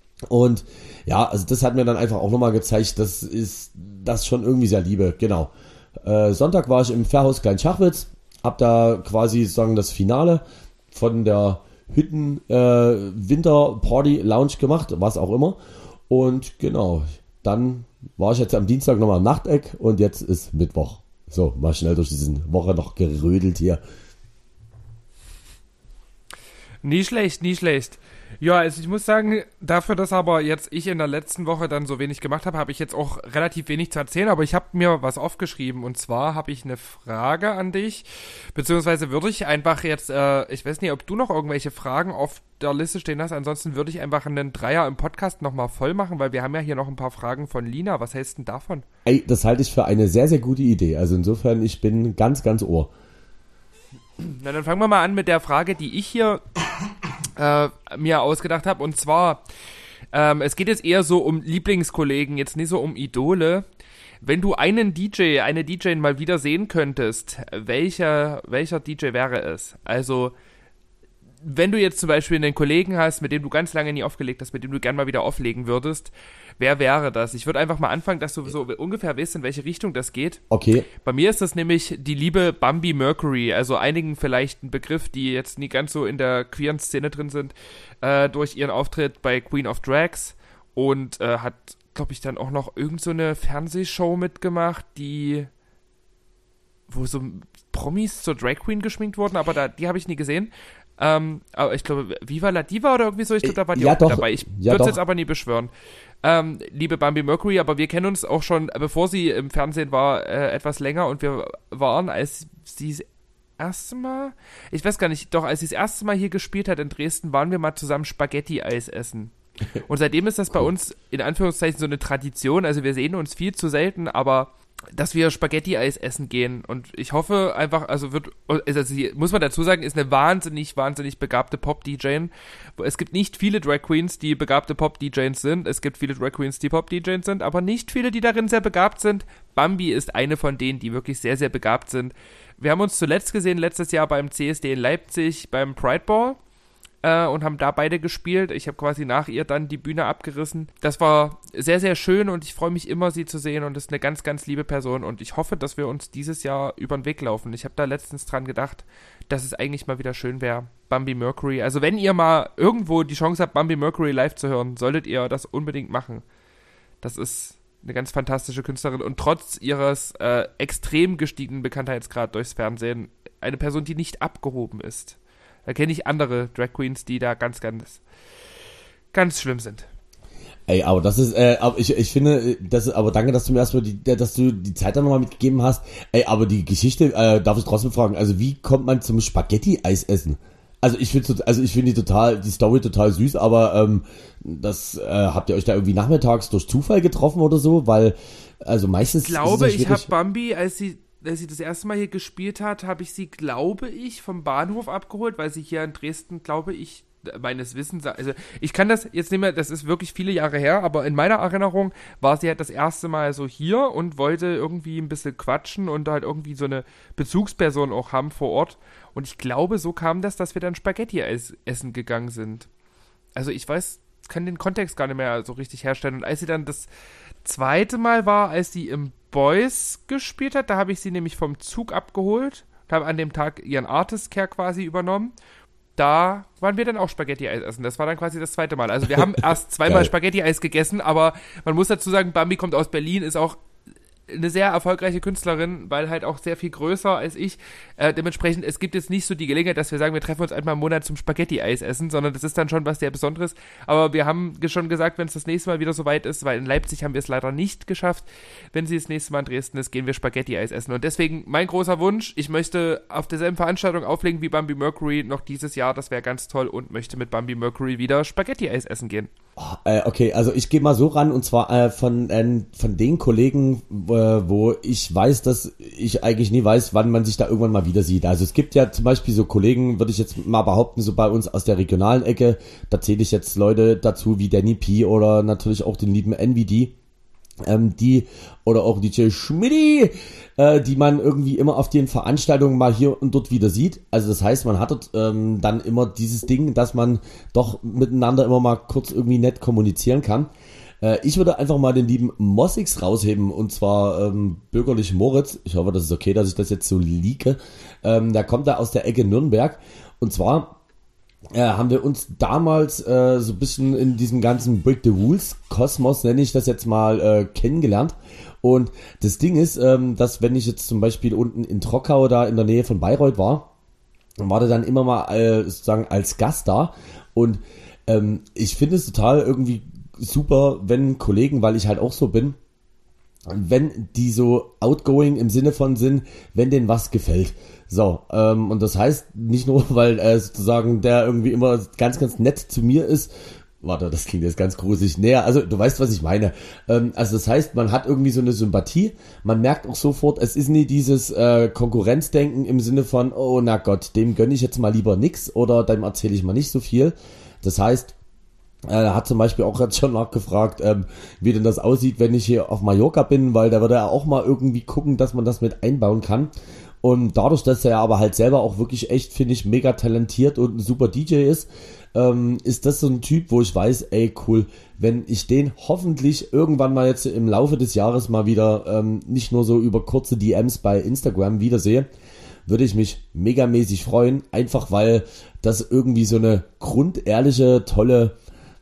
Und ja, also das hat mir dann einfach auch nochmal gezeigt, das ist das schon irgendwie sehr liebe, genau. Äh, Sonntag war ich im Fährhaus Klein-Schachwitz. Hab da quasi sagen das Finale von der Hütten äh, Winter Party Lounge gemacht, was auch immer. Und genau, dann war ich jetzt am Dienstag nochmal am Nachteck und jetzt ist Mittwoch. So, mal schnell durch diese Woche noch gerödelt hier. Nie schlecht, nie schlecht. Ja, also ich muss sagen, dafür, dass aber jetzt ich in der letzten Woche dann so wenig gemacht habe, habe ich jetzt auch relativ wenig zu erzählen, aber ich habe mir was aufgeschrieben und zwar habe ich eine Frage an dich, beziehungsweise würde ich einfach jetzt, äh, ich weiß nicht, ob du noch irgendwelche Fragen auf der Liste stehen hast, ansonsten würde ich einfach einen Dreier im Podcast nochmal voll machen, weil wir haben ja hier noch ein paar Fragen von Lina, was hältst du denn davon? Ey, das halte ich für eine sehr, sehr gute Idee, also insofern, ich bin ganz, ganz ohr. Na, dann fangen wir mal an mit der Frage, die ich hier äh, mir ausgedacht habe. Und zwar, ähm, es geht jetzt eher so um Lieblingskollegen, jetzt nicht so um Idole. Wenn du einen D J, eine D J mal wieder sehen könntest, welcher, welcher D J wäre es? Also, wenn du jetzt zum Beispiel einen Kollegen hast, mit dem du ganz lange nie aufgelegt hast, mit dem du gern mal wieder auflegen würdest, wer wäre das? Ich würde einfach mal anfangen, dass du so ungefähr weißt, in welche Richtung das geht. Okay. Bei mir ist das nämlich die liebe Bambi Mercury, also einigen vielleicht ein Begriff, die jetzt nie ganz so in der queeren Szene drin sind, äh, durch ihren Auftritt bei Queen of Drags und äh, hat, glaube ich, dann auch noch irgend so eine Fernsehshow mitgemacht, die wo so Promis zur Drag Queen geschminkt wurden, aber da, die habe ich nie gesehen. Ähm, aber ich glaube, Viva la Diva oder irgendwie so, ich glaube, da war die ja, auch doch. dabei. Ich ja, würde es jetzt aber nie beschwören. Ähm, liebe Bambi Mercury, aber wir kennen uns auch schon, bevor sie im Fernsehen war, äh, etwas länger und wir waren, als sie das erste Mal, ich weiß gar nicht, doch, als sie das erste Mal hier gespielt hat in Dresden, waren wir mal zusammen Spaghetti-Eis essen. Und seitdem ist das bei uns in Anführungszeichen so eine Tradition, also wir sehen uns viel zu selten, aber dass wir Spaghetti-Eis essen gehen und ich hoffe einfach, also wird, also sie, muss man dazu sagen, ist eine wahnsinnig, wahnsinnig begabte Pop-D J. Es gibt nicht viele Drag Queens, die begabte Pop-D Js sind, es gibt viele Drag Queens, die Pop-D Js sind, aber nicht viele, die darin sehr begabt sind. Bambi ist eine von denen, die wirklich sehr, sehr begabt sind. Wir haben uns zuletzt gesehen, letztes Jahr beim C S D in Leipzig, beim Pride Ball. äh, und haben da beide gespielt. Ich habe quasi nach ihr dann die Bühne abgerissen. Das war sehr, sehr schön und ich freue mich immer, sie zu sehen und ist eine ganz, ganz liebe Person und ich hoffe, dass wir uns dieses Jahr über den Weg laufen. Ich habe da letztens dran gedacht, dass es eigentlich mal wieder schön wäre, Bambi Mercury. Also wenn ihr mal irgendwo die Chance habt, Bambi Mercury live zu hören, solltet ihr das unbedingt machen. Das ist eine ganz fantastische Künstlerin und trotz ihres äh, extrem gestiegenen Bekanntheitsgrad durchs Fernsehen eine Person, die nicht abgehoben ist. Da kenne ich andere Drag Queens, die da ganz, ganz, ganz schlimm sind. Ey, aber das ist, äh, aber ich, ich finde, das, aber danke, dass du mir erstmal die, dass du die Zeit da nochmal mitgegeben hast. Ey, aber die Geschichte, äh, darf ich trotzdem fragen, also wie kommt man zum Spaghetti-Eis essen? Also ich finde, also ich finde die total, die Story total süß, aber ähm, das äh, habt ihr euch da irgendwie nachmittags durch Zufall getroffen oder so, weil also meistens. Ich glaube, ich habe Bambi, als sie, als sie das erste Mal hier gespielt hat, habe ich sie, glaube ich, vom Bahnhof abgeholt, weil sie hier in Dresden, glaube ich, meines Wissens, also ich kann das jetzt nicht mehr, das ist wirklich viele Jahre her, aber in meiner Erinnerung war sie halt das erste Mal so hier und wollte irgendwie ein bisschen quatschen und halt irgendwie so eine Bezugsperson auch haben vor Ort und ich glaube, so kam das, dass wir dann Spaghetti essen gegangen sind. Also ich weiß, kann den Kontext gar nicht mehr so richtig herstellen und als sie dann das zweite Mal war, als sie im Boys gespielt hat, da habe ich sie nämlich vom Zug abgeholt und habe an dem Tag ihren Artist Care quasi übernommen. Da waren wir dann auch Spaghetti-Eis essen. Das war dann quasi das zweite Mal. Also wir haben erst zweimal Spaghetti-Eis gegessen, aber man muss dazu sagen, Bambi kommt aus Berlin, ist auch eine sehr erfolgreiche Künstlerin, weil halt auch sehr viel größer als ich. Äh, dementsprechend, es gibt jetzt nicht so die Gelegenheit, dass wir sagen, wir treffen uns einmal im Monat zum Spaghetti-Eis essen, sondern das ist dann schon was sehr Besonderes. Aber wir haben schon gesagt, wenn es das nächste Mal wieder soweit ist, weil in Leipzig haben wir es leider nicht geschafft, wenn sie das nächste Mal in Dresden ist, gehen wir Spaghetti-Eis essen. Und deswegen mein großer Wunsch, ich möchte auf derselben Veranstaltung auflegen wie Bambi Mercury noch dieses Jahr, das wäre ganz toll und möchte mit Bambi Mercury wieder Spaghetti-Eis essen gehen. Oh, äh, okay, also ich gehe mal so ran und zwar äh, von, äh, von den Kollegen, äh, wo ich weiß, dass ich eigentlich nie weiß, wann man sich da irgendwann mal wieder sieht. Also es gibt ja zum Beispiel so Kollegen, würde ich jetzt mal behaupten, so bei uns aus der regionalen Ecke, da zähle ich jetzt Leute dazu wie Danny P oder natürlich auch den lieben N V D. Ähm, die oder auch D J Schmidti, äh, die man irgendwie immer auf den Veranstaltungen mal hier und dort wieder sieht. Also das heißt, man hat dort ähm, dann immer dieses Ding, dass man doch miteinander immer mal kurz irgendwie nett kommunizieren kann. Äh, ich würde einfach mal den lieben Mossix rausheben und zwar ähm, bürgerlich Moritz. Ich hoffe, das ist okay, dass ich das jetzt so leake. Ähm, der kommt da aus der Ecke Nürnberg und zwar Äh, haben wir uns damals äh, so ein bisschen in diesem ganzen Break the Rules Kosmos, nenne ich das jetzt mal, äh, kennengelernt. Und das Ding ist, ähm, dass wenn ich jetzt zum Beispiel unten in Trockau da in der Nähe von Bayreuth war, dann war der dann immer mal äh, sozusagen als Gast da. Und ähm, ich finde es total irgendwie super, wenn Kollegen, weil ich halt auch so bin, wenn die so outgoing im Sinne von sind, wenn denen was gefällt. So, ähm, und das heißt nicht nur, weil äh, sozusagen der irgendwie immer ganz, ganz nett zu mir ist. Warte, das klingt jetzt ganz gruselig. Näher, also du weißt, was ich meine. Ähm, also das heißt, man hat irgendwie so eine Sympathie. Man merkt auch sofort, es ist nie dieses äh, Konkurrenzdenken im Sinne von, oh na Gott, dem gönne ich jetzt mal lieber nix oder dem erzähle ich mal nicht so viel. Das heißt, er hat zum Beispiel auch jetzt schon nachgefragt, ähm, wie denn das aussieht, wenn ich hier auf Mallorca bin, weil da würde er auch mal irgendwie gucken, dass man das mit einbauen kann. Und dadurch, dass er aber halt selber auch wirklich echt, finde ich, mega talentiert und ein super D J ist, ähm, ist das so ein Typ, wo ich weiß, ey, cool, wenn ich den hoffentlich irgendwann mal jetzt im Laufe des Jahres mal wieder ähm, nicht nur so über kurze D Ms bei Instagram wiedersehe, würde ich mich megamäßig freuen, einfach weil das irgendwie so eine grundehrliche, tolle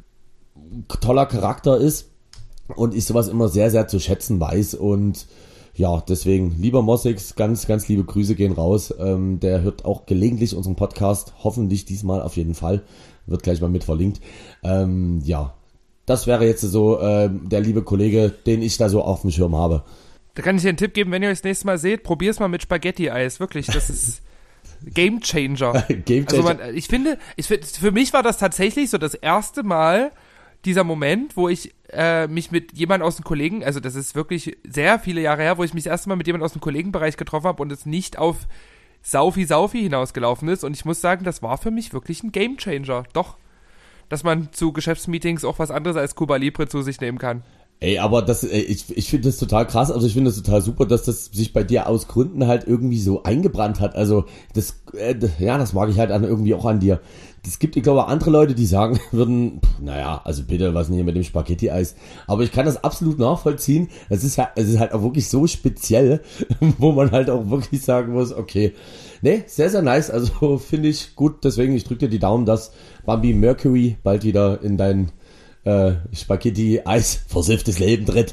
toller Charakter ist und ich sowas immer sehr, sehr zu schätzen weiß und ja, deswegen, lieber Mossix, ganz, ganz liebe Grüße gehen raus. Ähm, der hört auch gelegentlich unseren Podcast, hoffentlich diesmal auf jeden Fall, wird gleich mal mit verlinkt. Ähm, ja, das wäre jetzt so äh, der liebe Kollege, den ich da so auf dem Schirm habe. Da kann ich dir einen Tipp geben, wenn ihr euch das nächste Mal seht, probier's mal mit Spaghetti-Eis, wirklich, das ist Game Changer. Game Changer. Also man, ich finde, ich finde, für mich war das tatsächlich so das erste Mal, dieser Moment, wo ich äh, mich mit jemandem aus dem Kollegen, also das ist wirklich sehr viele Jahre her, wo ich mich das erste Mal mit jemandem aus dem Kollegenbereich getroffen habe und es nicht auf Saufi Saufi hinausgelaufen ist und ich muss sagen, das war für mich wirklich ein Gamechanger, doch, dass man zu Geschäftsmeetings auch was anderes als Cuba Libre zu sich nehmen kann. Ey, aber das, ey, ich, ich finde das total krass, also ich finde das total super, dass das sich bei dir aus Gründen halt irgendwie so eingebrannt hat. Also das, äh, ja, das mag ich halt an, irgendwie auch an dir. Es gibt, ich glaube, andere Leute, die sagen würden, pff, naja, also bitte, was denn hier mit dem Spaghetti-Eis? Aber ich kann das absolut nachvollziehen. Es ist ja, es ist halt auch wirklich so speziell, wo man halt auch wirklich sagen muss, okay, nee, sehr, sehr nice. Also finde ich gut, deswegen, ich drücke dir die Daumen, dass Bambi Mercury bald wieder in dein äh, Spaghetti-Eis versifftes Leben tritt.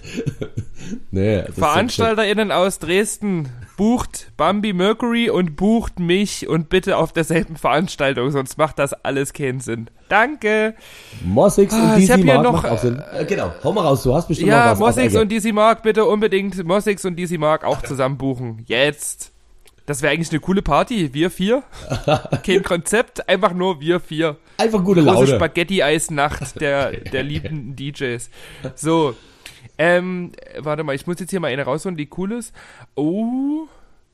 Nee, VeranstalterInnen aus Dresden, bucht Bambi Mercury und bucht mich und bitte auf derselben Veranstaltung, sonst macht das alles keinen Sinn. Danke. Mossix ah, und D C Mark noch, macht auch Sinn. Äh, genau, hau mal raus, du hast bestimmt ja, noch was. Ja, Mossix und D C Mark, bitte unbedingt Mossix und D C Mark auch zusammen buchen. Jetzt. Das wäre eigentlich eine coole Party. Wir vier. Kein Konzept, einfach nur wir vier. Einfach gute Laune. Große Spaghetti-Eis-Nacht der, der liebenden D Js. So. Ähm, warte mal, ich muss jetzt hier mal eine rausholen, die cool ist. Oh.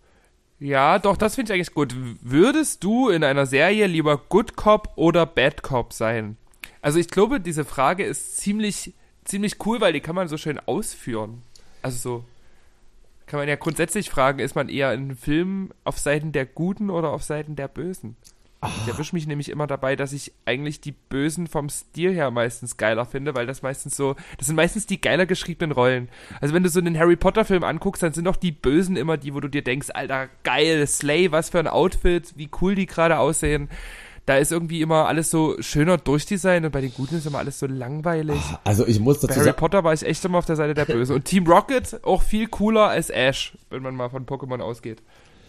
Ja, doch, das finde ich eigentlich gut. Würdest du in einer Serie lieber Good Cop oder Bad Cop sein? Also ich glaube, diese Frage ist ziemlich, ziemlich cool, weil die kann man so schön ausführen. Also so. Kann man ja grundsätzlich fragen, ist man eher in Filmen auf Seiten der Guten oder auf Seiten der Bösen? Ich erwische mich nämlich immer dabei, dass ich eigentlich die Bösen vom Stil her meistens geiler finde, weil das meistens so, das sind meistens die geiler geschriebenen Rollen. Also wenn du so einen Harry Potter Film anguckst, dann sind doch die Bösen immer die, wo du dir denkst, Alter, geil, Slay, was für ein Outfit, wie cool die gerade aussehen. Da ist irgendwie immer alles so schöner durchdesignt und bei den Guten ist immer alles so langweilig. Also ich muss dazu sagen, bei Harry Potter war ich echt immer auf der Seite der Böse. Und Team Rocket auch viel cooler als Ash, wenn man mal von Pokémon ausgeht.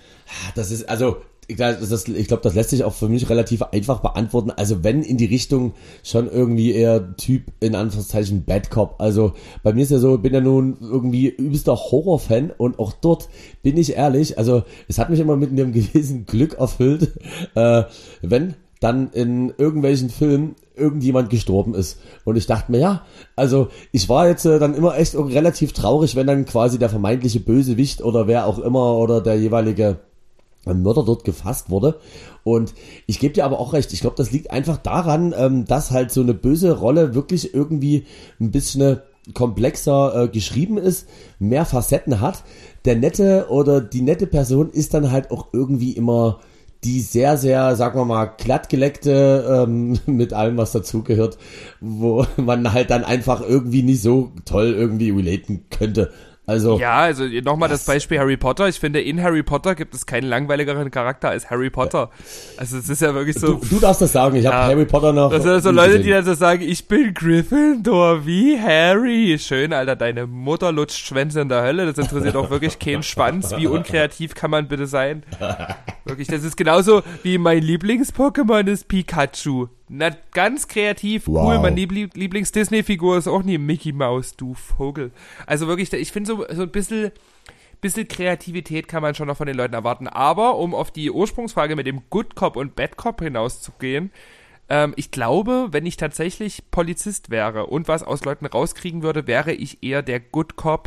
Das ist, also, ich glaube, das lässt sich auch für mich relativ einfach beantworten. Also wenn in die Richtung schon irgendwie eher Typ, in Anführungszeichen, Bad Cop. Also bei mir ist ja so, ich bin ja nun irgendwie übelster Horrorfan und auch dort bin ich ehrlich, also es hat mich immer mit einem gewissen Glück erfüllt, äh, wenn dann in irgendwelchen Filmen irgendjemand gestorben ist. Und ich dachte mir, ja, also ich war jetzt äh, dann immer echt relativ traurig, wenn dann quasi der vermeintliche Bösewicht oder wer auch immer oder der jeweilige Mörder dort gefasst wurde. Und ich gebe dir aber auch recht, ich glaube, das liegt einfach daran, ähm, dass halt so eine böse Rolle wirklich irgendwie ein bisschen komplexer äh, geschrieben ist, mehr Facetten hat. Der nette oder die nette Person ist dann halt auch irgendwie immer die sehr, sehr, sagen wir mal, glattgeleckte, ähm, mit allem, was dazugehört, wo man halt dann einfach irgendwie nicht so toll irgendwie relaten könnte. Also, ja, also nochmal das Beispiel Harry Potter. Ich finde, in Harry Potter gibt es keinen langweiligeren Charakter als Harry Potter. Also es ist ja wirklich so... Du, du darfst das sagen, ich habe ja, Harry Potter noch... Das sind so Leute, gesehen. Die dann so sagen, ich bin Gryffindor wie Harry. Schön, Alter, deine Mutter lutscht Schwänze in der Hölle. Das interessiert auch wirklich keinen Schwanz. Wie unkreativ kann man bitte sein? Wirklich, das ist genauso wie mein Lieblings-Pokémon ist Pikachu. Na, ganz kreativ, wow. Cool. Meine Liebl- Lieblings-Disney-Figur ist auch nie Mickey Mouse, du Vogel. Also wirklich, ich finde so, so ein bisschen, bisschen Kreativität kann man schon noch von den Leuten erwarten. Aber um auf die Ursprungsfrage mit dem Good Cop und Bad Cop hinauszugehen, ähm, ich glaube, wenn ich tatsächlich Polizist wäre und was aus Leuten rauskriegen würde, wäre ich eher der Good Cop,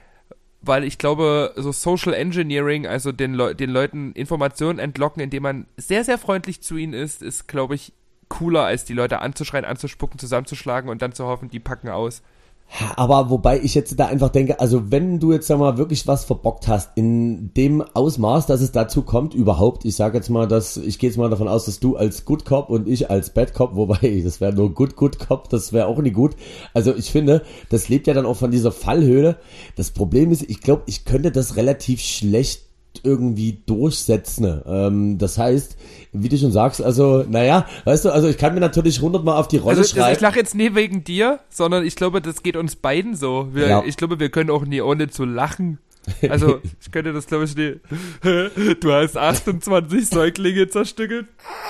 weil ich glaube, so Social Engineering, also den, Le- den Leuten Informationen entlocken, indem man sehr, sehr freundlich zu ihnen ist, ist, glaube ich, cooler, als die Leute anzuschreien, anzuspucken, zusammenzuschlagen und dann zu hoffen, die packen aus. Aber wobei ich jetzt da einfach denke, also wenn du jetzt sag mal wirklich was verbockt hast, in dem Ausmaß, dass es dazu kommt überhaupt, ich sage jetzt mal, dass ich gehe jetzt mal davon aus, dass du als Good Cop und ich als Bad Cop, wobei das wäre nur Good Good Cop, das wäre auch nie gut. Also ich finde, das lebt ja dann auch von dieser Fallhöhle. Das Problem ist, ich glaube, ich könnte das relativ schlecht irgendwie durchsetzen. Ähm, das heißt, wie du schon sagst, also, naja, weißt du, also ich kann mir natürlich hundertmal auf die Rolle also, schreiben. Also ich lache jetzt nicht wegen dir, sondern ich glaube, das geht uns beiden so. Wir, ja. Ich glaube, wir können auch nie ohne zu lachen. Also, ich könnte das, glaube ich, nicht. Du hast achtundzwanzig Säuglinge zerstückelt.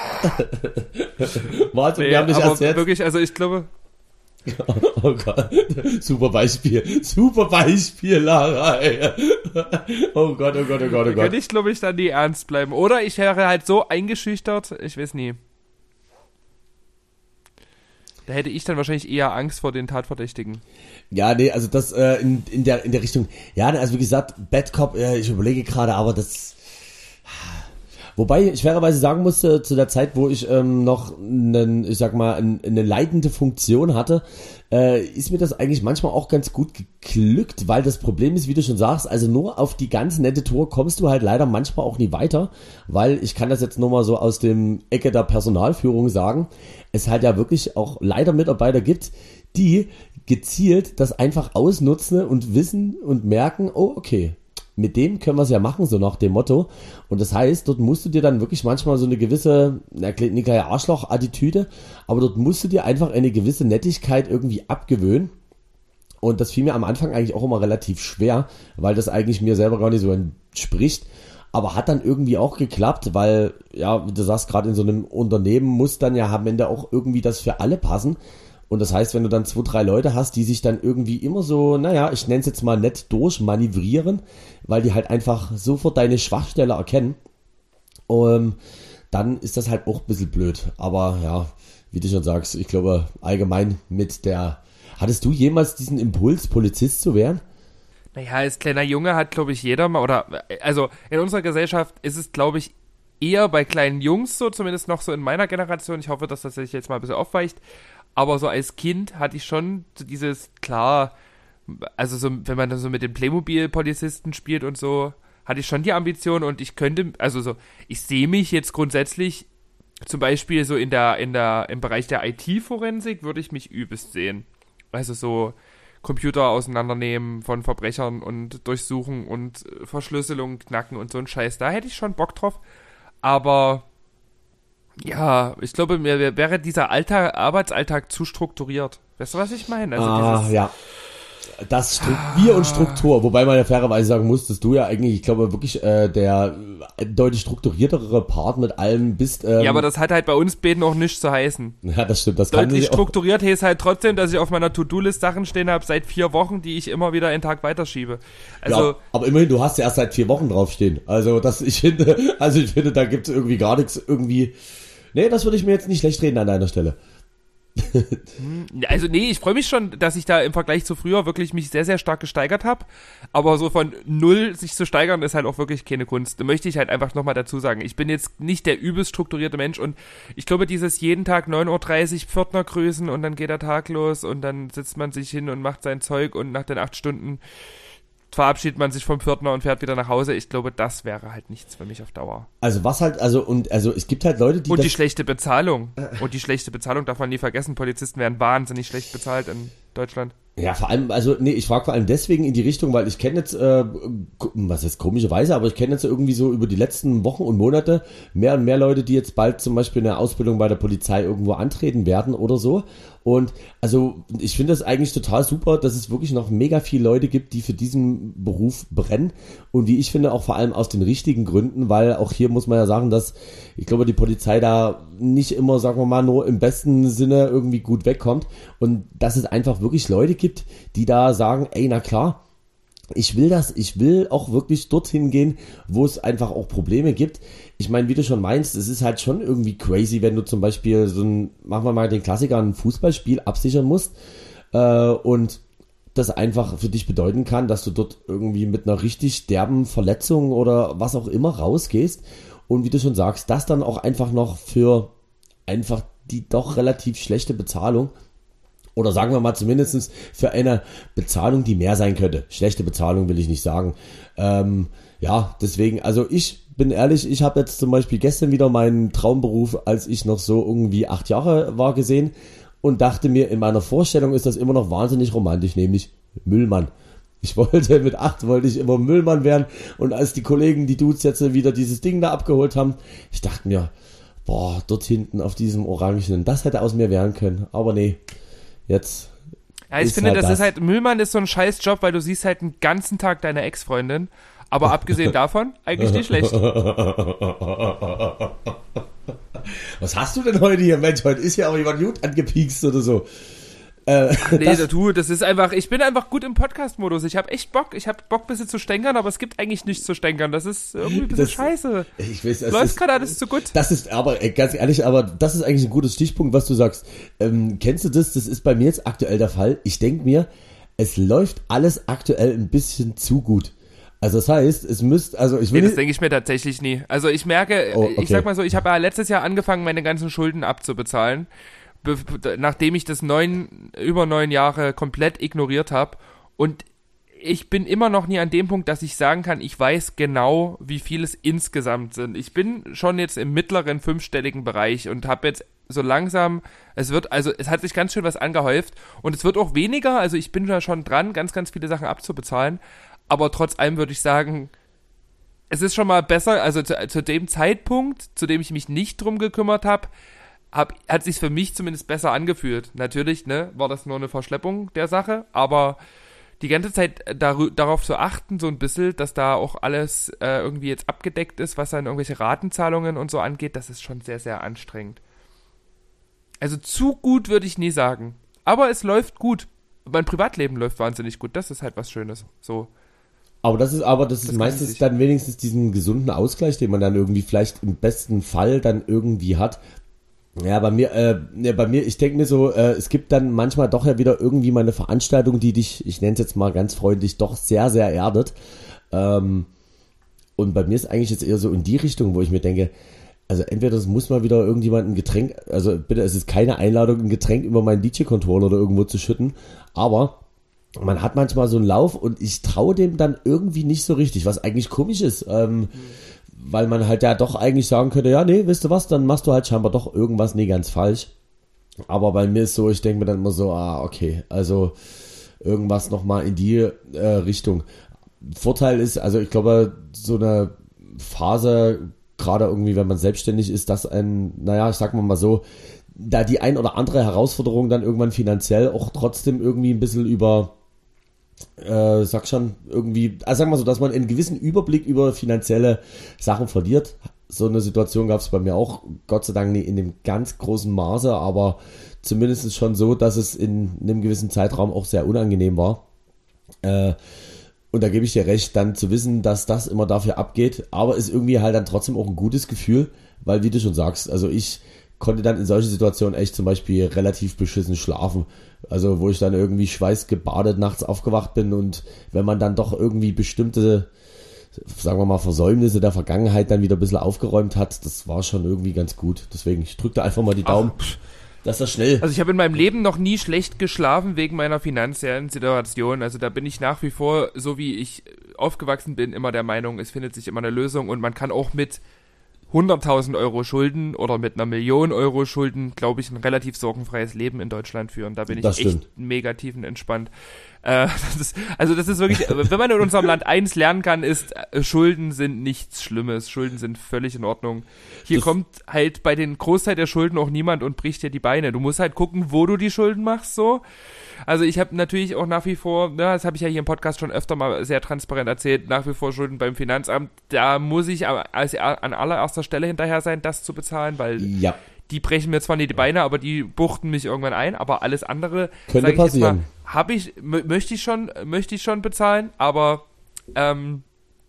Warte, nee, wir haben dich aber erzählt. Wirklich, also ich glaube... Oh Gott, super Beispiel, super Beispiel, Lara, ey. Oh Gott, oh Gott, oh Gott, oh Gott. Könnte ich, glaube ich, dann nie ernst bleiben. Oder ich wäre halt so eingeschüchtert, ich weiß nie. Da hätte ich dann wahrscheinlich eher Angst vor den Tatverdächtigen. Ja, nee, also das äh, in, in, der, in der Richtung, ja, also wie gesagt, Bad Cop, äh, ich überlege gerade, aber das... Wobei ich fairerweise sagen musste, zu der Zeit, wo ich ähm, noch einen, ich sag mal, ein, eine leitende Funktion hatte, äh, ist mir das eigentlich manchmal auch ganz gut geglückt, weil das Problem ist, wie du schon sagst, also nur auf die ganz nette Tour kommst du halt leider manchmal auch nie weiter, weil ich kann das jetzt nur mal so aus dem Ecke der Personalführung sagen, es halt ja wirklich auch leider Mitarbeiter gibt, die gezielt das einfach ausnutzen und wissen und merken, oh okay, mit dem können wir es ja machen, so nach dem Motto. Und das heißt, dort musst du dir dann wirklich manchmal so eine gewisse, na, nicht gleich Arschloch-Attitüde, aber dort musst du dir einfach eine gewisse Nettigkeit irgendwie abgewöhnen. Und das fiel mir am Anfang eigentlich auch immer relativ schwer, weil das eigentlich mir selber gar nicht so entspricht. Aber hat dann irgendwie auch geklappt, weil, ja, wie du sagst, gerade in so einem Unternehmen muss dann ja am Ende auch irgendwie das für alle passen. Und das heißt, wenn du dann zwei, drei Leute hast, die sich dann irgendwie immer so, naja, ich nenne es jetzt mal nett durchmanövrieren, weil die halt einfach sofort deine Schwachstelle erkennen, um, dann ist das halt auch ein bisschen blöd. Aber ja, wie du schon sagst, ich glaube allgemein mit der... Hattest du jemals diesen Impuls, Polizist zu werden? Naja, als kleiner Junge hat, glaube ich, jeder mal, oder, also in unserer Gesellschaft ist es, glaube ich, eher bei kleinen Jungs so, zumindest noch so in meiner Generation. Ich hoffe, dass das sich jetzt mal ein bisschen aufweicht. Aber so als Kind hatte ich schon so dieses, klar, also so, wenn man dann so mit den Playmobil-Polizisten spielt und so, hatte ich schon die Ambition und ich könnte, also so, ich sehe mich jetzt grundsätzlich zum Beispiel so in der, in der, im Bereich der I T-Forensik würde ich mich übelst sehen. Also so Computer auseinandernehmen von Verbrechern und durchsuchen und Verschlüsselung knacken und so ein Scheiß. Da hätte ich schon Bock drauf. Aber ja, ich glaube, mir wäre dieser Alltag, Arbeitsalltag zu strukturiert. Weißt du, was ich meine? Also ah, dieses, ja. Das Wir und Struktur, wobei man ja fairerweise sagen muss, dass du ja eigentlich, ich glaube, wirklich äh, der deutlich strukturiertere Part mit allem bist. Ähm, ja, aber das hat halt bei uns beiden auch nichts zu heißen. Ja, das stimmt. Das kann deutlich sich auch strukturiert heißt halt trotzdem, dass ich auf meiner To-Do-List Sachen stehen habe seit vier Wochen, die ich immer wieder einen Tag weiterschiebe. Also, ja, aber immerhin, du hast ja erst seit vier Wochen draufstehen. Also das, ich finde, also ich finde, da gibt's irgendwie gar nichts irgendwie. Nee, das würde ich mir jetzt nicht schlecht reden an deiner Stelle. Also nee, ich freue mich schon, dass ich da im Vergleich zu früher wirklich mich sehr, sehr stark gesteigert habe. Aber so von null sich zu steigern, ist halt auch wirklich keine Kunst. Da möchte ich halt einfach nochmal dazu sagen. Ich bin jetzt nicht der übelst strukturierte Mensch und ich glaube, dieses jeden Tag neun Uhr dreißig Pförtner grüßen und dann geht der Tag los und dann setzt man sich hin und macht sein Zeug und nach den acht Stunden verabschiedet man sich vom Pförtner und fährt wieder nach Hause. Ich glaube, das wäre halt nichts für mich auf Dauer. Also was halt, also und also es gibt halt Leute, die und das die schlechte Bezahlung. Und die schlechte Bezahlung darf man nie vergessen. Polizisten werden wahnsinnig schlecht bezahlt in Deutschland. Ja, vor allem, also nee, ich frage vor allem deswegen in die Richtung, weil ich kenne jetzt, äh, was heißt komischerweise, aber ich kenne jetzt irgendwie so über die letzten Wochen und Monate mehr und mehr Leute, die jetzt bald zum Beispiel eine Ausbildung bei der Polizei irgendwo antreten werden oder so. Und also ich finde das eigentlich total super, dass es wirklich noch mega viele Leute gibt, die für diesen Beruf brennen. Und wie ich finde, auch vor allem aus den richtigen Gründen, weil auch hier muss man ja sagen, dass ich glaube, die Polizei da nicht immer, sagen wir mal, nur im besten Sinne irgendwie gut wegkommt. Und dass es einfach wirklich Leute gibt, die da sagen, ey, na klar, ich will das, ich will auch wirklich dorthin gehen, wo es einfach auch Probleme gibt. Ich meine, wie du schon meinst, es ist halt schon irgendwie crazy, wenn du zum Beispiel so ein, machen wir mal den Klassiker, ein Fußballspiel absichern musst äh, und das einfach für dich bedeuten kann, dass du dort irgendwie mit einer richtig derben Verletzung oder was auch immer rausgehst und wie du schon sagst, das dann auch einfach noch für einfach die doch relativ schlechte Bezahlung oder sagen wir mal zumindest für eine Bezahlung, die mehr sein könnte. Schlechte Bezahlung will ich nicht sagen. Ähm, ja, deswegen, also ich bin ehrlich, ich habe jetzt zum Beispiel gestern wieder meinen Traumberuf, als ich noch so irgendwie acht Jahre war, gesehen und dachte mir, in meiner Vorstellung ist das immer noch wahnsinnig romantisch, nämlich Müllmann. Ich wollte, mit acht wollte ich immer Müllmann werden und als die Kollegen, die Dudes jetzt wieder dieses Ding da abgeholt haben, ich dachte mir, boah, dort hinten auf diesem Orangenen, das hätte aus mir werden können, aber nee. Jetzt. Ja, ich finde, halt das, das ist halt, Müllmann ist so ein scheiß Job, weil du siehst halt den ganzen Tag deine Ex-Freundin, aber abgesehen davon, eigentlich nicht schlecht. Was hast du denn heute hier? Mensch, heute ist ja auch jemand gut angepiekst oder so. Äh, Ach nee, das, du, das ist einfach, ich bin einfach gut im Podcast-Modus. Ich habe echt Bock, ich habe Bock, ein bisschen zu stänkern, aber es gibt eigentlich nichts zu stänkern. Das ist irgendwie ein bisschen das, scheiße. Ich weiß, es läuft gerade alles zu gut. Das ist aber, ganz ehrlich, aber das ist eigentlich ein gutes Stichpunkt, was du sagst. Ähm, kennst du das? Das ist bei mir jetzt aktuell der Fall. Ich denke mir, es läuft alles aktuell ein bisschen zu gut. Also das heißt, es müsste, also ich will Nee, das nicht, denke ich mir tatsächlich nie. Also ich merke, Oh, okay. ich sag mal so, ich habe ja letztes Jahr angefangen, meine ganzen Schulden abzubezahlen, be- nachdem ich das neun, über neun Jahre komplett ignoriert habe. Und ich bin immer noch nie an dem Punkt, dass ich sagen kann, ich weiß genau, wie viel es insgesamt sind. Ich bin schon jetzt im mittleren fünfstelligen Bereich und habe jetzt so langsam, es wird, also es hat sich ganz schön was angehäuft und es wird auch weniger, also ich bin da schon dran, ganz, ganz viele Sachen abzubezahlen, aber trotz allem würde ich sagen, es ist schon mal besser, also zu, zu dem Zeitpunkt, zu dem ich mich nicht drum gekümmert habe, hab, hat sich für mich zumindest besser angefühlt. Natürlich, ne, war das nur eine Verschleppung der Sache, aber die ganze Zeit dar- darauf zu achten, so ein bisschen, dass da auch alles äh, irgendwie jetzt abgedeckt ist, was dann irgendwelche Ratenzahlungen und so angeht, das ist schon sehr, sehr anstrengend. Also zu gut würde ich nie sagen. Aber es läuft gut. Mein Privatleben läuft wahnsinnig gut. Das ist halt was Schönes. So. aber das ist, aber das ist Das kann meistens sich- dann wenigstens diesen gesunden Ausgleich, den man dann irgendwie vielleicht im besten Fall dann irgendwie hat. Ja, bei mir, äh, ja, bei mir, ich denke mir so, äh, es gibt dann manchmal doch ja wieder irgendwie mal eine Veranstaltung, die dich, ich nenne es jetzt mal ganz freundlich, doch sehr, sehr erdet. Ähm, und bei mir ist eigentlich jetzt eher so in die Richtung, wo ich mir denke, also entweder es muss mal wieder irgendjemand ein Getränk, also bitte, es ist keine Einladung, ein Getränk über meinen D J-Controller oder irgendwo zu schütten, aber man hat manchmal so einen Lauf und ich traue dem dann irgendwie nicht so richtig, was eigentlich komisch ist, ähm, weil man halt ja doch eigentlich sagen könnte, ja, nee, weißt du was, dann machst du halt scheinbar doch irgendwas nie ganz falsch. Aber bei mir ist so, ich denke mir dann immer so, ah, okay, also irgendwas nochmal in die äh, Richtung. Vorteil ist, also ich glaube, so eine Phase, gerade irgendwie, wenn man selbstständig ist, dass ein, naja, ich sag mal mal so, da die ein oder andere Herausforderung dann irgendwann finanziell auch trotzdem irgendwie ein bisschen über, äh, sag schon, irgendwie, also sag mal so, dass man einen gewissen Überblick über finanzielle Sachen verliert. So eine Situation gab es bei mir auch, Gott sei Dank nicht in dem ganz großen Maße, aber zumindest ist schon so, dass es in einem gewissen Zeitraum auch sehr unangenehm war. Äh, und da gebe ich dir recht, dann zu wissen, dass das immer dafür abgeht, aber ist irgendwie halt dann trotzdem auch ein gutes Gefühl, weil wie du schon sagst, also ich konnte dann in solchen Situationen echt zum Beispiel relativ beschissen schlafen. Also wo ich dann irgendwie schweißgebadet nachts aufgewacht bin und wenn man dann doch irgendwie bestimmte, sagen wir mal, Versäumnisse der Vergangenheit dann wieder ein bisschen aufgeräumt hat, das war schon irgendwie ganz gut. Deswegen, ich drücke da einfach mal die Daumen, Ach, dass das schnell... Also ich habe in meinem Leben noch nie schlecht geschlafen wegen meiner finanziellen Situation. Also da bin ich nach wie vor, so wie ich aufgewachsen bin, immer der Meinung, es findet sich immer eine Lösung und man kann auch mit hunderttausend Euro Schulden oder mit einer Million Euro Schulden, glaube ich, ein relativ sorgenfreies Leben in Deutschland führen. Da bin ich Das echt stimmt. mega tiefenentspannt. Äh, das ist, also das ist wirklich, wenn man in unserem Land eins lernen kann, ist, äh, Schulden sind nichts Schlimmes. Schulden sind völlig in Ordnung. Hier Das- kommt halt bei den Großteil der Schulden auch niemand und bricht dir die Beine. Du musst halt gucken, wo du die Schulden machst, so. Also ich habe natürlich auch nach wie vor, na, das habe ich ja hier im Podcast schon öfter mal sehr transparent erzählt, nach wie vor Schulden beim Finanzamt. Da muss ich als an allererster Stelle hinterher sein, das zu bezahlen, weil Ja, die brechen mir zwar nicht die Beine, aber die buchten mich irgendwann ein. Aber alles andere, Könnte sag ich jetzt passieren. mal, habe ich, m- möchte ich schon, möchte ich schon bezahlen, aber ähm,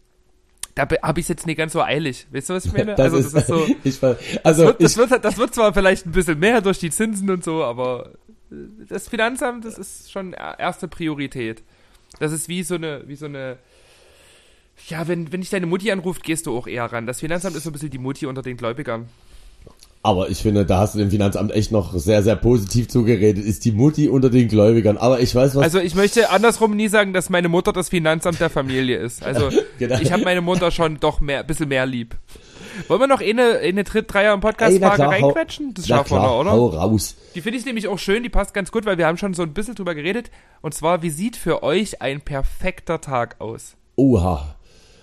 da habe ich es jetzt nicht ganz so eilig. Weißt du, was ich meine? das, also ist, das ist so. ich, ver- also Wird, das, ich, wird, das wird zwar vielleicht ein bisschen mehr durch die Zinsen und so, aber das Finanzamt, das ist schon erste Priorität. Das ist wie so eine, wie so eine, ja, wenn, wenn dich deine Mutti anruft, gehst du auch eher ran. Das Finanzamt ist so ein bisschen die Mutti unter den Gläubigern. aber ich finde, da hast du dem Finanzamt echt noch sehr, sehr positiv zugeredet. Ist die Mutti unter den Gläubigern. Aber ich weiß was. Also ich möchte andersrum nie sagen, dass meine Mutter das Finanzamt der Familie ist. Also Genau. ich habe meine Mutter schon doch mehr, ein bisschen mehr lieb. Wollen wir noch eine, eine Tritt, Dreier im Podcast-Frage reinquetschen? Das na schaffen wir klar, noch, oder? hau raus. Die finde ich nämlich auch schön, die passt ganz gut, weil wir haben schon so ein bisschen drüber geredet. Und zwar, wie sieht für euch ein perfekter Tag aus? Oha.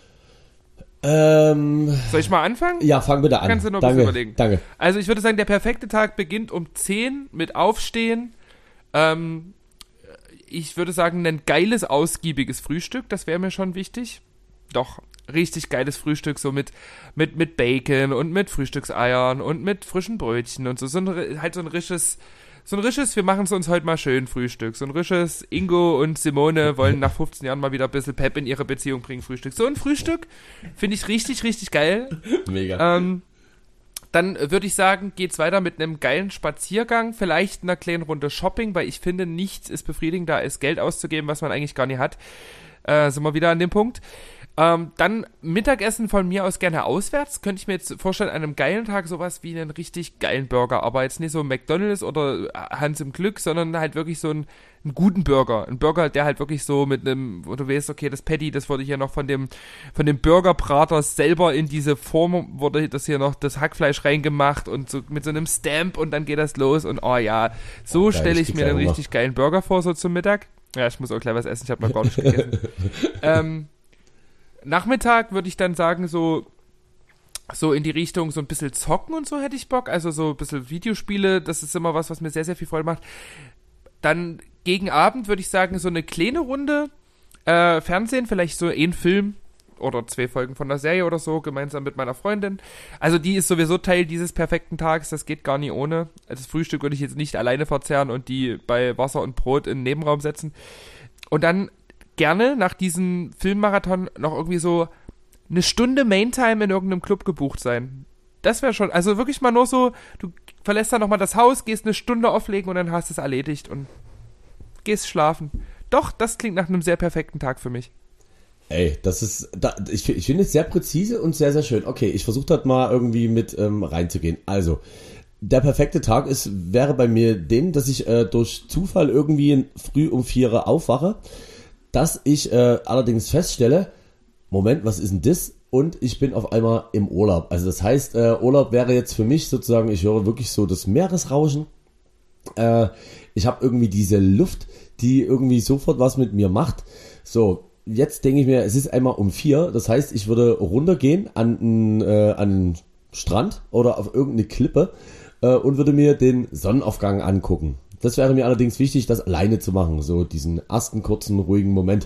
Ähm, Soll ich mal anfangen? ja, fang bitte an. Kannst du noch ein danke, bisschen überlegen. Danke. Also ich würde sagen, der perfekte Tag beginnt um zehn mit Aufstehen. Ähm, ich würde sagen, ein geiles, ausgiebiges Frühstück, das wäre mir schon wichtig. Doch, richtig geiles Frühstück, so mit, mit, mit Bacon und mit Frühstückseiern und mit frischen Brötchen und so. So ein, halt so ein risches, so ein risches, wir machen es uns heute mal schön Frühstück. So ein risches, Ingo und Simone wollen nach fünfzehn Jahren mal wieder ein bisschen Pep in ihre Beziehung bringen, Frühstück. So ein Frühstück finde ich richtig, richtig geil. Mega. Ähm, dann würde ich sagen, geht's weiter mit einem geilen Spaziergang, vielleicht einer kleinen Runde Shopping, weil ich finde, nichts ist befriedigender, als Geld auszugeben, was man eigentlich gar nicht hat. Äh, sind wir wieder an dem Punkt. Ähm, dann Mittagessen von mir aus gerne auswärts. Könnte ich mir jetzt vorstellen, an einem geilen Tag sowas wie einen richtig geilen Burger. Aber jetzt nicht so McDonald's oder Hans im Glück, sondern halt wirklich so einen, einen guten Burger. Ein Burger, der halt wirklich so mit einem, wo du weißt, okay, das Patty, das wurde hier noch von dem, von dem Burgerbrater selber in diese Form, wurde das hier noch das Hackfleisch reingemacht und so mit so einem Stamp und dann geht das los und oh ja, so oh, stelle ich mir einen richtig geilen Burger vor, so zum Mittag. Ja, ich muss auch gleich was essen, ich habe noch gar nicht gegessen. ähm, Nachmittag würde ich dann sagen, so so in die Richtung so ein bisschen zocken und so hätte ich Bock. Also so ein bisschen Videospiele, das ist immer was, was mir sehr, sehr viel Freude macht. Dann gegen Abend würde ich sagen, so eine kleine Runde äh, Fernsehen, vielleicht so ein Film oder zwei Folgen von der Serie oder so, gemeinsam mit meiner Freundin. Also die ist sowieso Teil dieses perfekten Tages, das geht gar nicht ohne. Das Frühstück würde ich jetzt nicht alleine verzehren und die bei Wasser und Brot in den Nebenraum setzen. Und dann gerne nach diesem Filmmarathon noch irgendwie so eine Stunde Maintime in irgendeinem Club gebucht sein. Das wäre schon, also wirklich mal nur so, du verlässt dann nochmal das Haus, gehst eine Stunde auflegen und dann hast du es erledigt und gehst schlafen. Doch, das klingt nach einem sehr perfekten Tag für mich. Ey, das ist, da, ich, ich finde es sehr präzise und sehr, sehr schön. Okay, ich versuche das mal irgendwie mit ähm, reinzugehen. Also, der perfekte Tag ist, wäre bei mir den, dass ich äh, durch Zufall irgendwie früh um vier Uhr aufwache, dass ich äh, allerdings feststelle, Moment, was ist denn das? Und ich bin auf einmal im Urlaub. Also das heißt, äh, Urlaub wäre jetzt für mich sozusagen, ich höre wirklich so das Meeresrauschen. Äh, ich habe irgendwie diese Luft, die irgendwie sofort was mit mir macht. So, jetzt denke ich mir, es ist einmal um vier. Das heißt, ich würde runtergehen an, äh, an den Strand oder auf irgendeine Klippe äh, und würde mir den Sonnenaufgang angucken. Das wäre mir allerdings wichtig, das alleine zu machen, so diesen ersten kurzen, ruhigen Moment.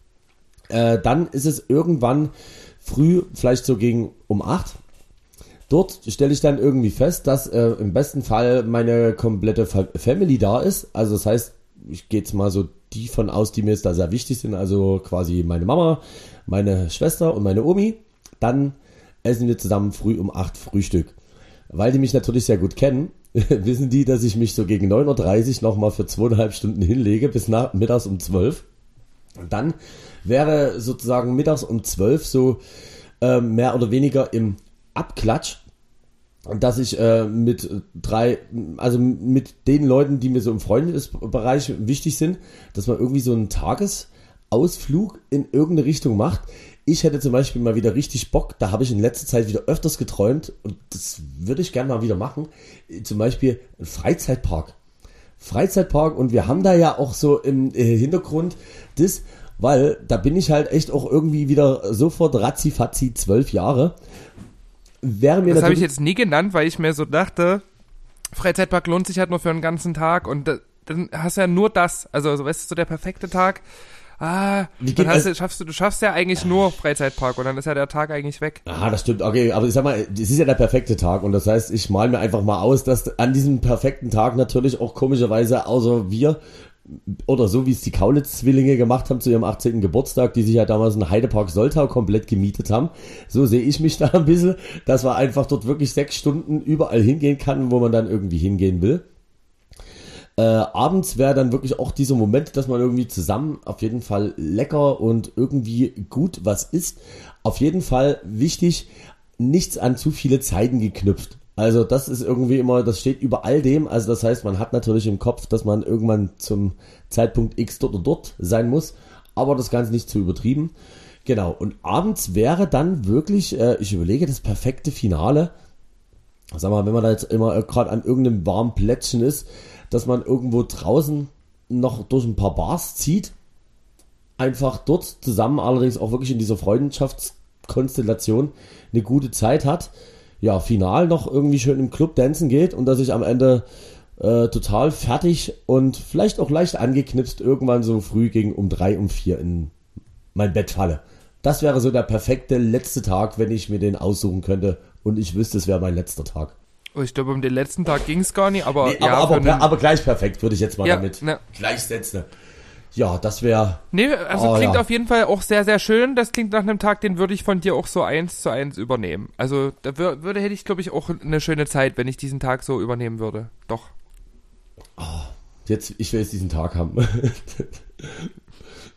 Äh, dann ist es irgendwann früh, vielleicht so gegen um acht. Dort stelle ich dann irgendwie fest, dass äh, im besten Fall meine komplette Fa- Family da ist. Also das heißt, ich gehe jetzt mal so die von aus, die mir jetzt da sehr wichtig sind. Also quasi meine Mama, meine Schwester und meine Omi. Dann essen wir zusammen früh um acht Frühstück. Weil die mich natürlich sehr gut kennen, wissen die, dass ich mich so gegen neun Uhr dreißig nochmal für zweieinhalb Stunden hinlege, bis nach, mittags um zwölf. Und dann wäre sozusagen mittags um zwölf so äh, mehr oder weniger im Abklatsch, dass ich äh, mit drei, also mit den Leuten, die mir so im Freundesbereich wichtig sind, dass man irgendwie so einen Tagesausflug in irgendeine Richtung macht. Ich hätte zum Beispiel mal wieder richtig Bock, da habe ich in letzter Zeit wieder öfters geträumt und das würde ich gerne mal wieder machen, zum Beispiel ein Freizeitpark. Freizeitpark und wir haben da ja auch so im äh, Hintergrund das, weil da bin ich halt echt auch irgendwie wieder sofort ratzi-fatzi zwölf Jahre. Wäre mir das habe ich jetzt nie genannt, weil ich mir so dachte, Freizeitpark lohnt sich halt nur für einen ganzen Tag und da, dann hast du ja nur das, also so, weißt du, so der perfekte Tag. Ah, dann hast du, schaffst du, du schaffst ja eigentlich nur Freizeitpark und dann ist ja der Tag eigentlich weg. Ah, das stimmt, okay, aber ich sag mal, es ist ja der perfekte Tag und das heißt, ich mal mir einfach mal aus, dass an diesem perfekten Tag natürlich auch komischerweise, außer wir, oder so wie es die Kaulitz-Zwillinge gemacht haben zu ihrem achtzehnten Geburtstag, die sich ja damals in Heidepark Soltau komplett gemietet haben, so sehe ich mich da ein bisschen, dass man einfach dort wirklich sechs Stunden überall hingehen kann, wo man dann irgendwie hingehen will. Äh, abends wäre dann wirklich auch dieser Moment, dass man irgendwie zusammen auf jeden Fall lecker und irgendwie gut was isst. Auf jeden Fall wichtig, nichts an zu viele Zeiten geknüpft. Also das ist irgendwie immer, das steht über all dem. Also das heißt, man hat natürlich im Kopf, dass man irgendwann zum Zeitpunkt X dort oder dort sein muss, aber das Ganze nicht zu übertrieben. Genau, und abends wäre dann wirklich, äh, ich überlege, das perfekte Finale. Sag mal, wenn man da jetzt immer gerade an irgendeinem warmen Plätzchen ist, dass man irgendwo draußen noch durch ein paar Bars zieht, einfach dort zusammen, allerdings auch wirklich in dieser Freundschaftskonstellation eine gute Zeit hat, ja, final noch irgendwie schön im Club dancen geht und dass ich am Ende äh, total fertig und vielleicht auch leicht angeknipst irgendwann so früh gegen um drei, um vier in mein Bett falle. Das wäre so der perfekte letzte Tag, wenn ich mir den aussuchen könnte und ich wüsste, es wäre mein letzter Tag. Oh, ich glaube, um den letzten Tag ging es gar nicht, aber nee, ja. Aber, aber, aber gleich perfekt, würde ich jetzt mal ja, damit ne. gleichsetzen. Ja, das wäre... Nee, also oh, klingt ja. auf jeden Fall auch sehr, sehr schön. Das klingt nach einem Tag, den würde ich von dir auch so eins zu eins übernehmen. Also da wür- würde, hätte ich, glaube ich, auch eine schöne Zeit, wenn ich diesen Tag so übernehmen würde. Doch. Oh, jetzt, ich will jetzt diesen Tag haben.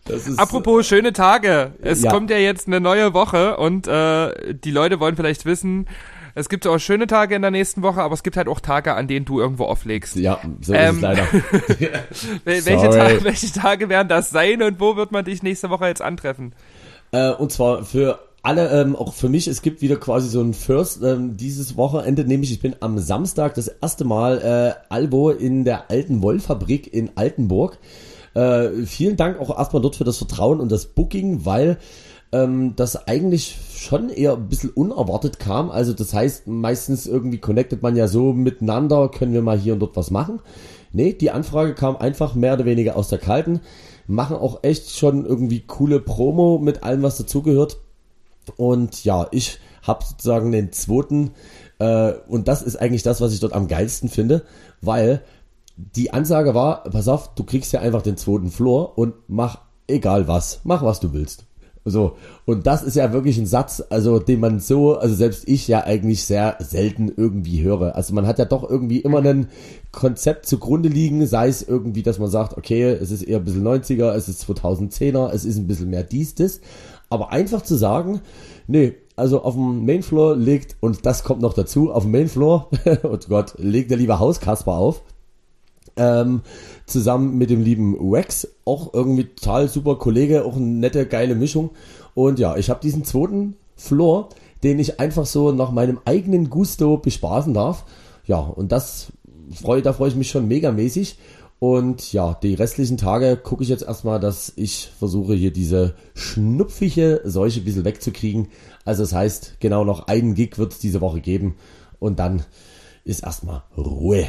Das ist, Apropos schöne Tage. Es ja. kommt ja jetzt eine neue Woche und äh, die Leute wollen vielleicht wissen, es gibt auch schöne Tage in der nächsten Woche, aber es gibt halt auch Tage, an denen du irgendwo auflegst. Ja, so Ähm, ist es leider. welche, Tage, welche Tage werden das sein und wo wird man dich nächste Woche jetzt antreffen? Äh, und zwar für alle, ähm, auch für mich, es gibt wieder quasi so ein First ähm, dieses Wochenende, nämlich ich bin am Samstag das erste Mal äh, Albo in der alten Wollfabrik in Altenburg. Äh, vielen Dank auch erstmal dort für das Vertrauen und das Booking, weil ähm, das eigentlich schon eher ein bisschen unerwartet kam. Also das heißt, meistens irgendwie connectet man ja so miteinander, können wir mal hier und dort was machen. Nee, die Anfrage kam einfach mehr oder weniger aus der Kalten. Machen auch echt schon irgendwie coole Promo mit allem, was dazugehört. Und ja, ich habe sozusagen den zweiten, äh, und das ist eigentlich das, was ich dort am geilsten finde, weil die Ansage war, pass auf, du kriegst ja einfach den zweiten Floor und mach egal was, mach was du willst. So, und das ist ja wirklich ein Satz, also den man so, also selbst ich ja eigentlich sehr selten irgendwie höre. Also man hat ja doch irgendwie immer ein Konzept zugrunde liegen, sei es irgendwie, dass man sagt, okay, es ist eher ein bisschen neunziger, es ist zweitausendzehner, es ist ein bisschen mehr dies, das. Aber einfach zu sagen, nee, also auf dem Mainfloor liegt, und das kommt noch dazu, auf dem Mainfloor, oh Gott, legt der liebe Hauskasper auf. Ähm, zusammen mit dem lieben Wax, auch irgendwie total super Kollege, auch eine nette, geile Mischung. Und ja, ich habe diesen zweiten Floor, den ich einfach so nach meinem eigenen Gusto bespaßen darf. Ja, und das freue, da freue ich mich schon megamäßig. Und ja, die restlichen Tage gucke ich jetzt erstmal, dass ich versuche, hier diese schnupfige Seuche ein bisschen wegzukriegen. Also das heißt, genau noch einen Gig wird es diese Woche geben. Und dann ist erstmal Ruhe.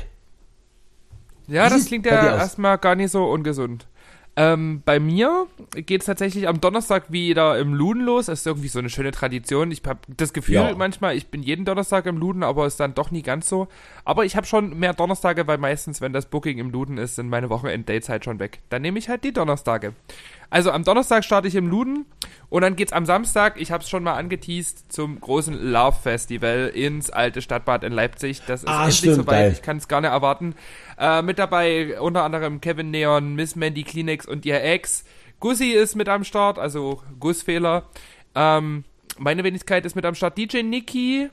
Ja, das klingt ja erstmal gar nicht so ungesund. Ähm, bei mir geht's tatsächlich am Donnerstag wieder im Luden los. Das ist irgendwie so eine schöne Tradition. Ich habe das Gefühl Ja. manchmal, ich bin jeden Donnerstag im Luden, aber ist dann doch nie ganz so. Aber ich habe schon mehr Donnerstage, weil meistens, wenn das Booking im Luden ist, sind meine Wochenend-Dates halt schon weg. Dann nehme ich halt die Donnerstage. Also am Donnerstag starte ich im Luden und dann geht's am Samstag, ich habe es schon mal angeteased, zum großen Love Festival ins alte Stadtbad in Leipzig. Das ist Ah, endlich stimmt, soweit, geil. ich kann es gar nicht erwarten. Äh, mit dabei unter anderem Kevin Neon, Miss Mandy Kleenex und ihr Ex. Gussi ist mit am Start, also Gussfehler. Ähm, meine Wenigkeit ist mit am Start. D J Niki,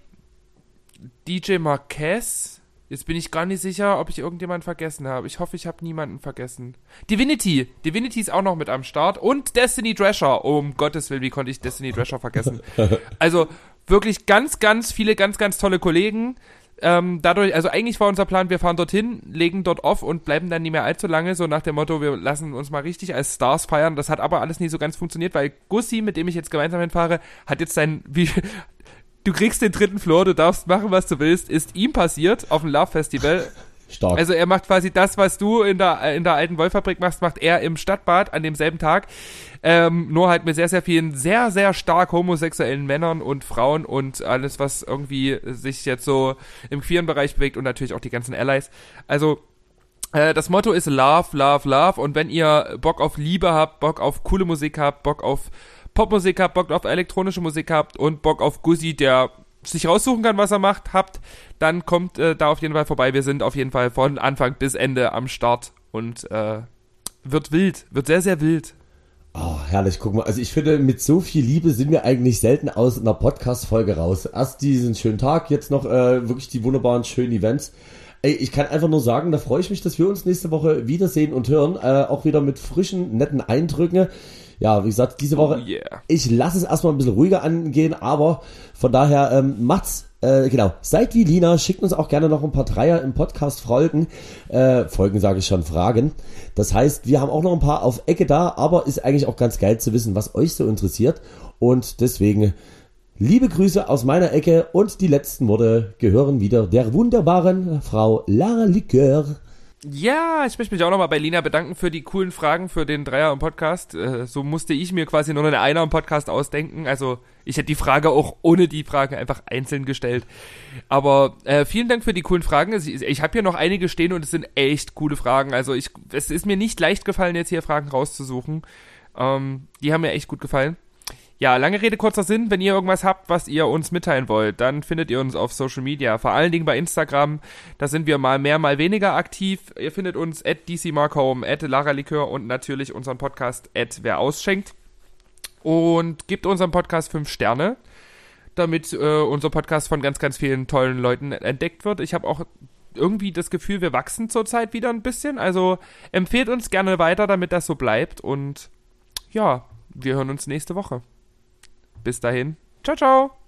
D J Marquez. Jetzt bin ich gar nicht sicher, ob ich irgendjemanden vergessen habe. Ich hoffe, ich habe niemanden vergessen. Divinity. Divinity ist auch noch mit am Start. Und Destiny Drescher. Oh, um Gottes Willen, wie konnte ich Destiny Drescher vergessen? Also wirklich ganz, ganz viele, ganz, ganz tolle Kollegen. Ähm, dadurch, also eigentlich war unser Plan, wir fahren dorthin, legen dort off und bleiben dann nicht mehr allzu lange, so nach dem Motto, wir lassen uns mal richtig als Stars feiern. Das hat aber alles nie so ganz funktioniert, weil Gussi, mit dem ich jetzt gemeinsam hinfahre, hat jetzt sein, wie, du kriegst den dritten Floor, du darfst machen, was du willst, ist ihm passiert auf dem Love Festival. Stark. Also er macht quasi das, was du in der in der alten Wollfabrik machst, macht er im Stadtbad an demselben Tag. Ähm, nur halt mit sehr, sehr vielen, sehr, sehr stark homosexuellen Männern und Frauen und alles, was irgendwie sich jetzt so im queeren Bereich bewegt und natürlich auch die ganzen Allies. Also äh, das Motto ist Love, Love, Love, und wenn ihr Bock auf Liebe habt, Bock auf coole Musik habt, Bock auf Popmusik habt, Bock auf elektronische Musik habt und Bock auf Gussi, der sich raussuchen kann, was er macht, habt, dann kommt äh, da auf jeden Fall vorbei. Wir sind auf jeden Fall von Anfang bis Ende am Start und äh, wird wild, wird sehr, sehr wild. Oh, herrlich, guck mal. Also ich finde, mit so viel Liebe sind wir eigentlich selten aus einer Podcast-Folge raus. Erst diesen schönen Tag, jetzt noch äh, wirklich die wunderbaren, schönen Events. Ey, ich kann einfach nur sagen, da freue ich mich, dass wir uns nächste Woche wiedersehen und hören. Äh, auch wieder mit frischen, netten Eindrücken. Ja, wie gesagt, diese Woche, Oh yeah. ich lasse es erstmal ein bisschen ruhiger angehen, aber von daher, ähm, macht's, äh, genau, seid wie Lina, schickt uns auch gerne noch ein paar Dreier im Podcast Folgen, äh, Folgen sage ich schon, Fragen. Das heißt, wir haben auch noch ein paar auf Ecke da, aber ist eigentlich auch ganz geil zu wissen, was euch so interessiert, und deswegen liebe Grüße aus meiner Ecke, und die letzten Worte gehören wieder der wunderbaren Frau Lara Likör. Ja, ich möchte mich auch nochmal bei Lina bedanken für die coolen Fragen für den Dreier im Podcast. Äh, so musste ich mir quasi nur eine Einer im Podcast ausdenken. Also ich hätte die Frage auch ohne die Fragen einfach einzeln gestellt. Aber äh, vielen Dank für die coolen Fragen. Ich, ich habe hier noch einige stehen und es sind echt coole Fragen. Also ich, es ist mir nicht leicht gefallen, jetzt hier Fragen rauszusuchen. Ähm, die haben mir echt gut gefallen. Ja, lange Rede, kurzer Sinn. Wenn ihr irgendwas habt, was ihr uns mitteilen wollt, dann findet ihr uns auf Social Media. Vor allen Dingen bei Instagram. Da sind wir mal mehr, mal weniger aktiv. Ihr findet uns at dcmarkhome, at laralikör und natürlich unseren Podcast at wer ausschenkt. Und gebt unserem Podcast fünf Sterne, damit äh, unser Podcast von ganz, ganz vielen tollen Leuten entdeckt wird. Ich habe auch irgendwie das Gefühl, wir wachsen zurzeit wieder ein bisschen. Also empfehlt uns gerne weiter, damit das so bleibt. Und ja, wir hören uns nächste Woche. Bis dahin. Ciao, ciao.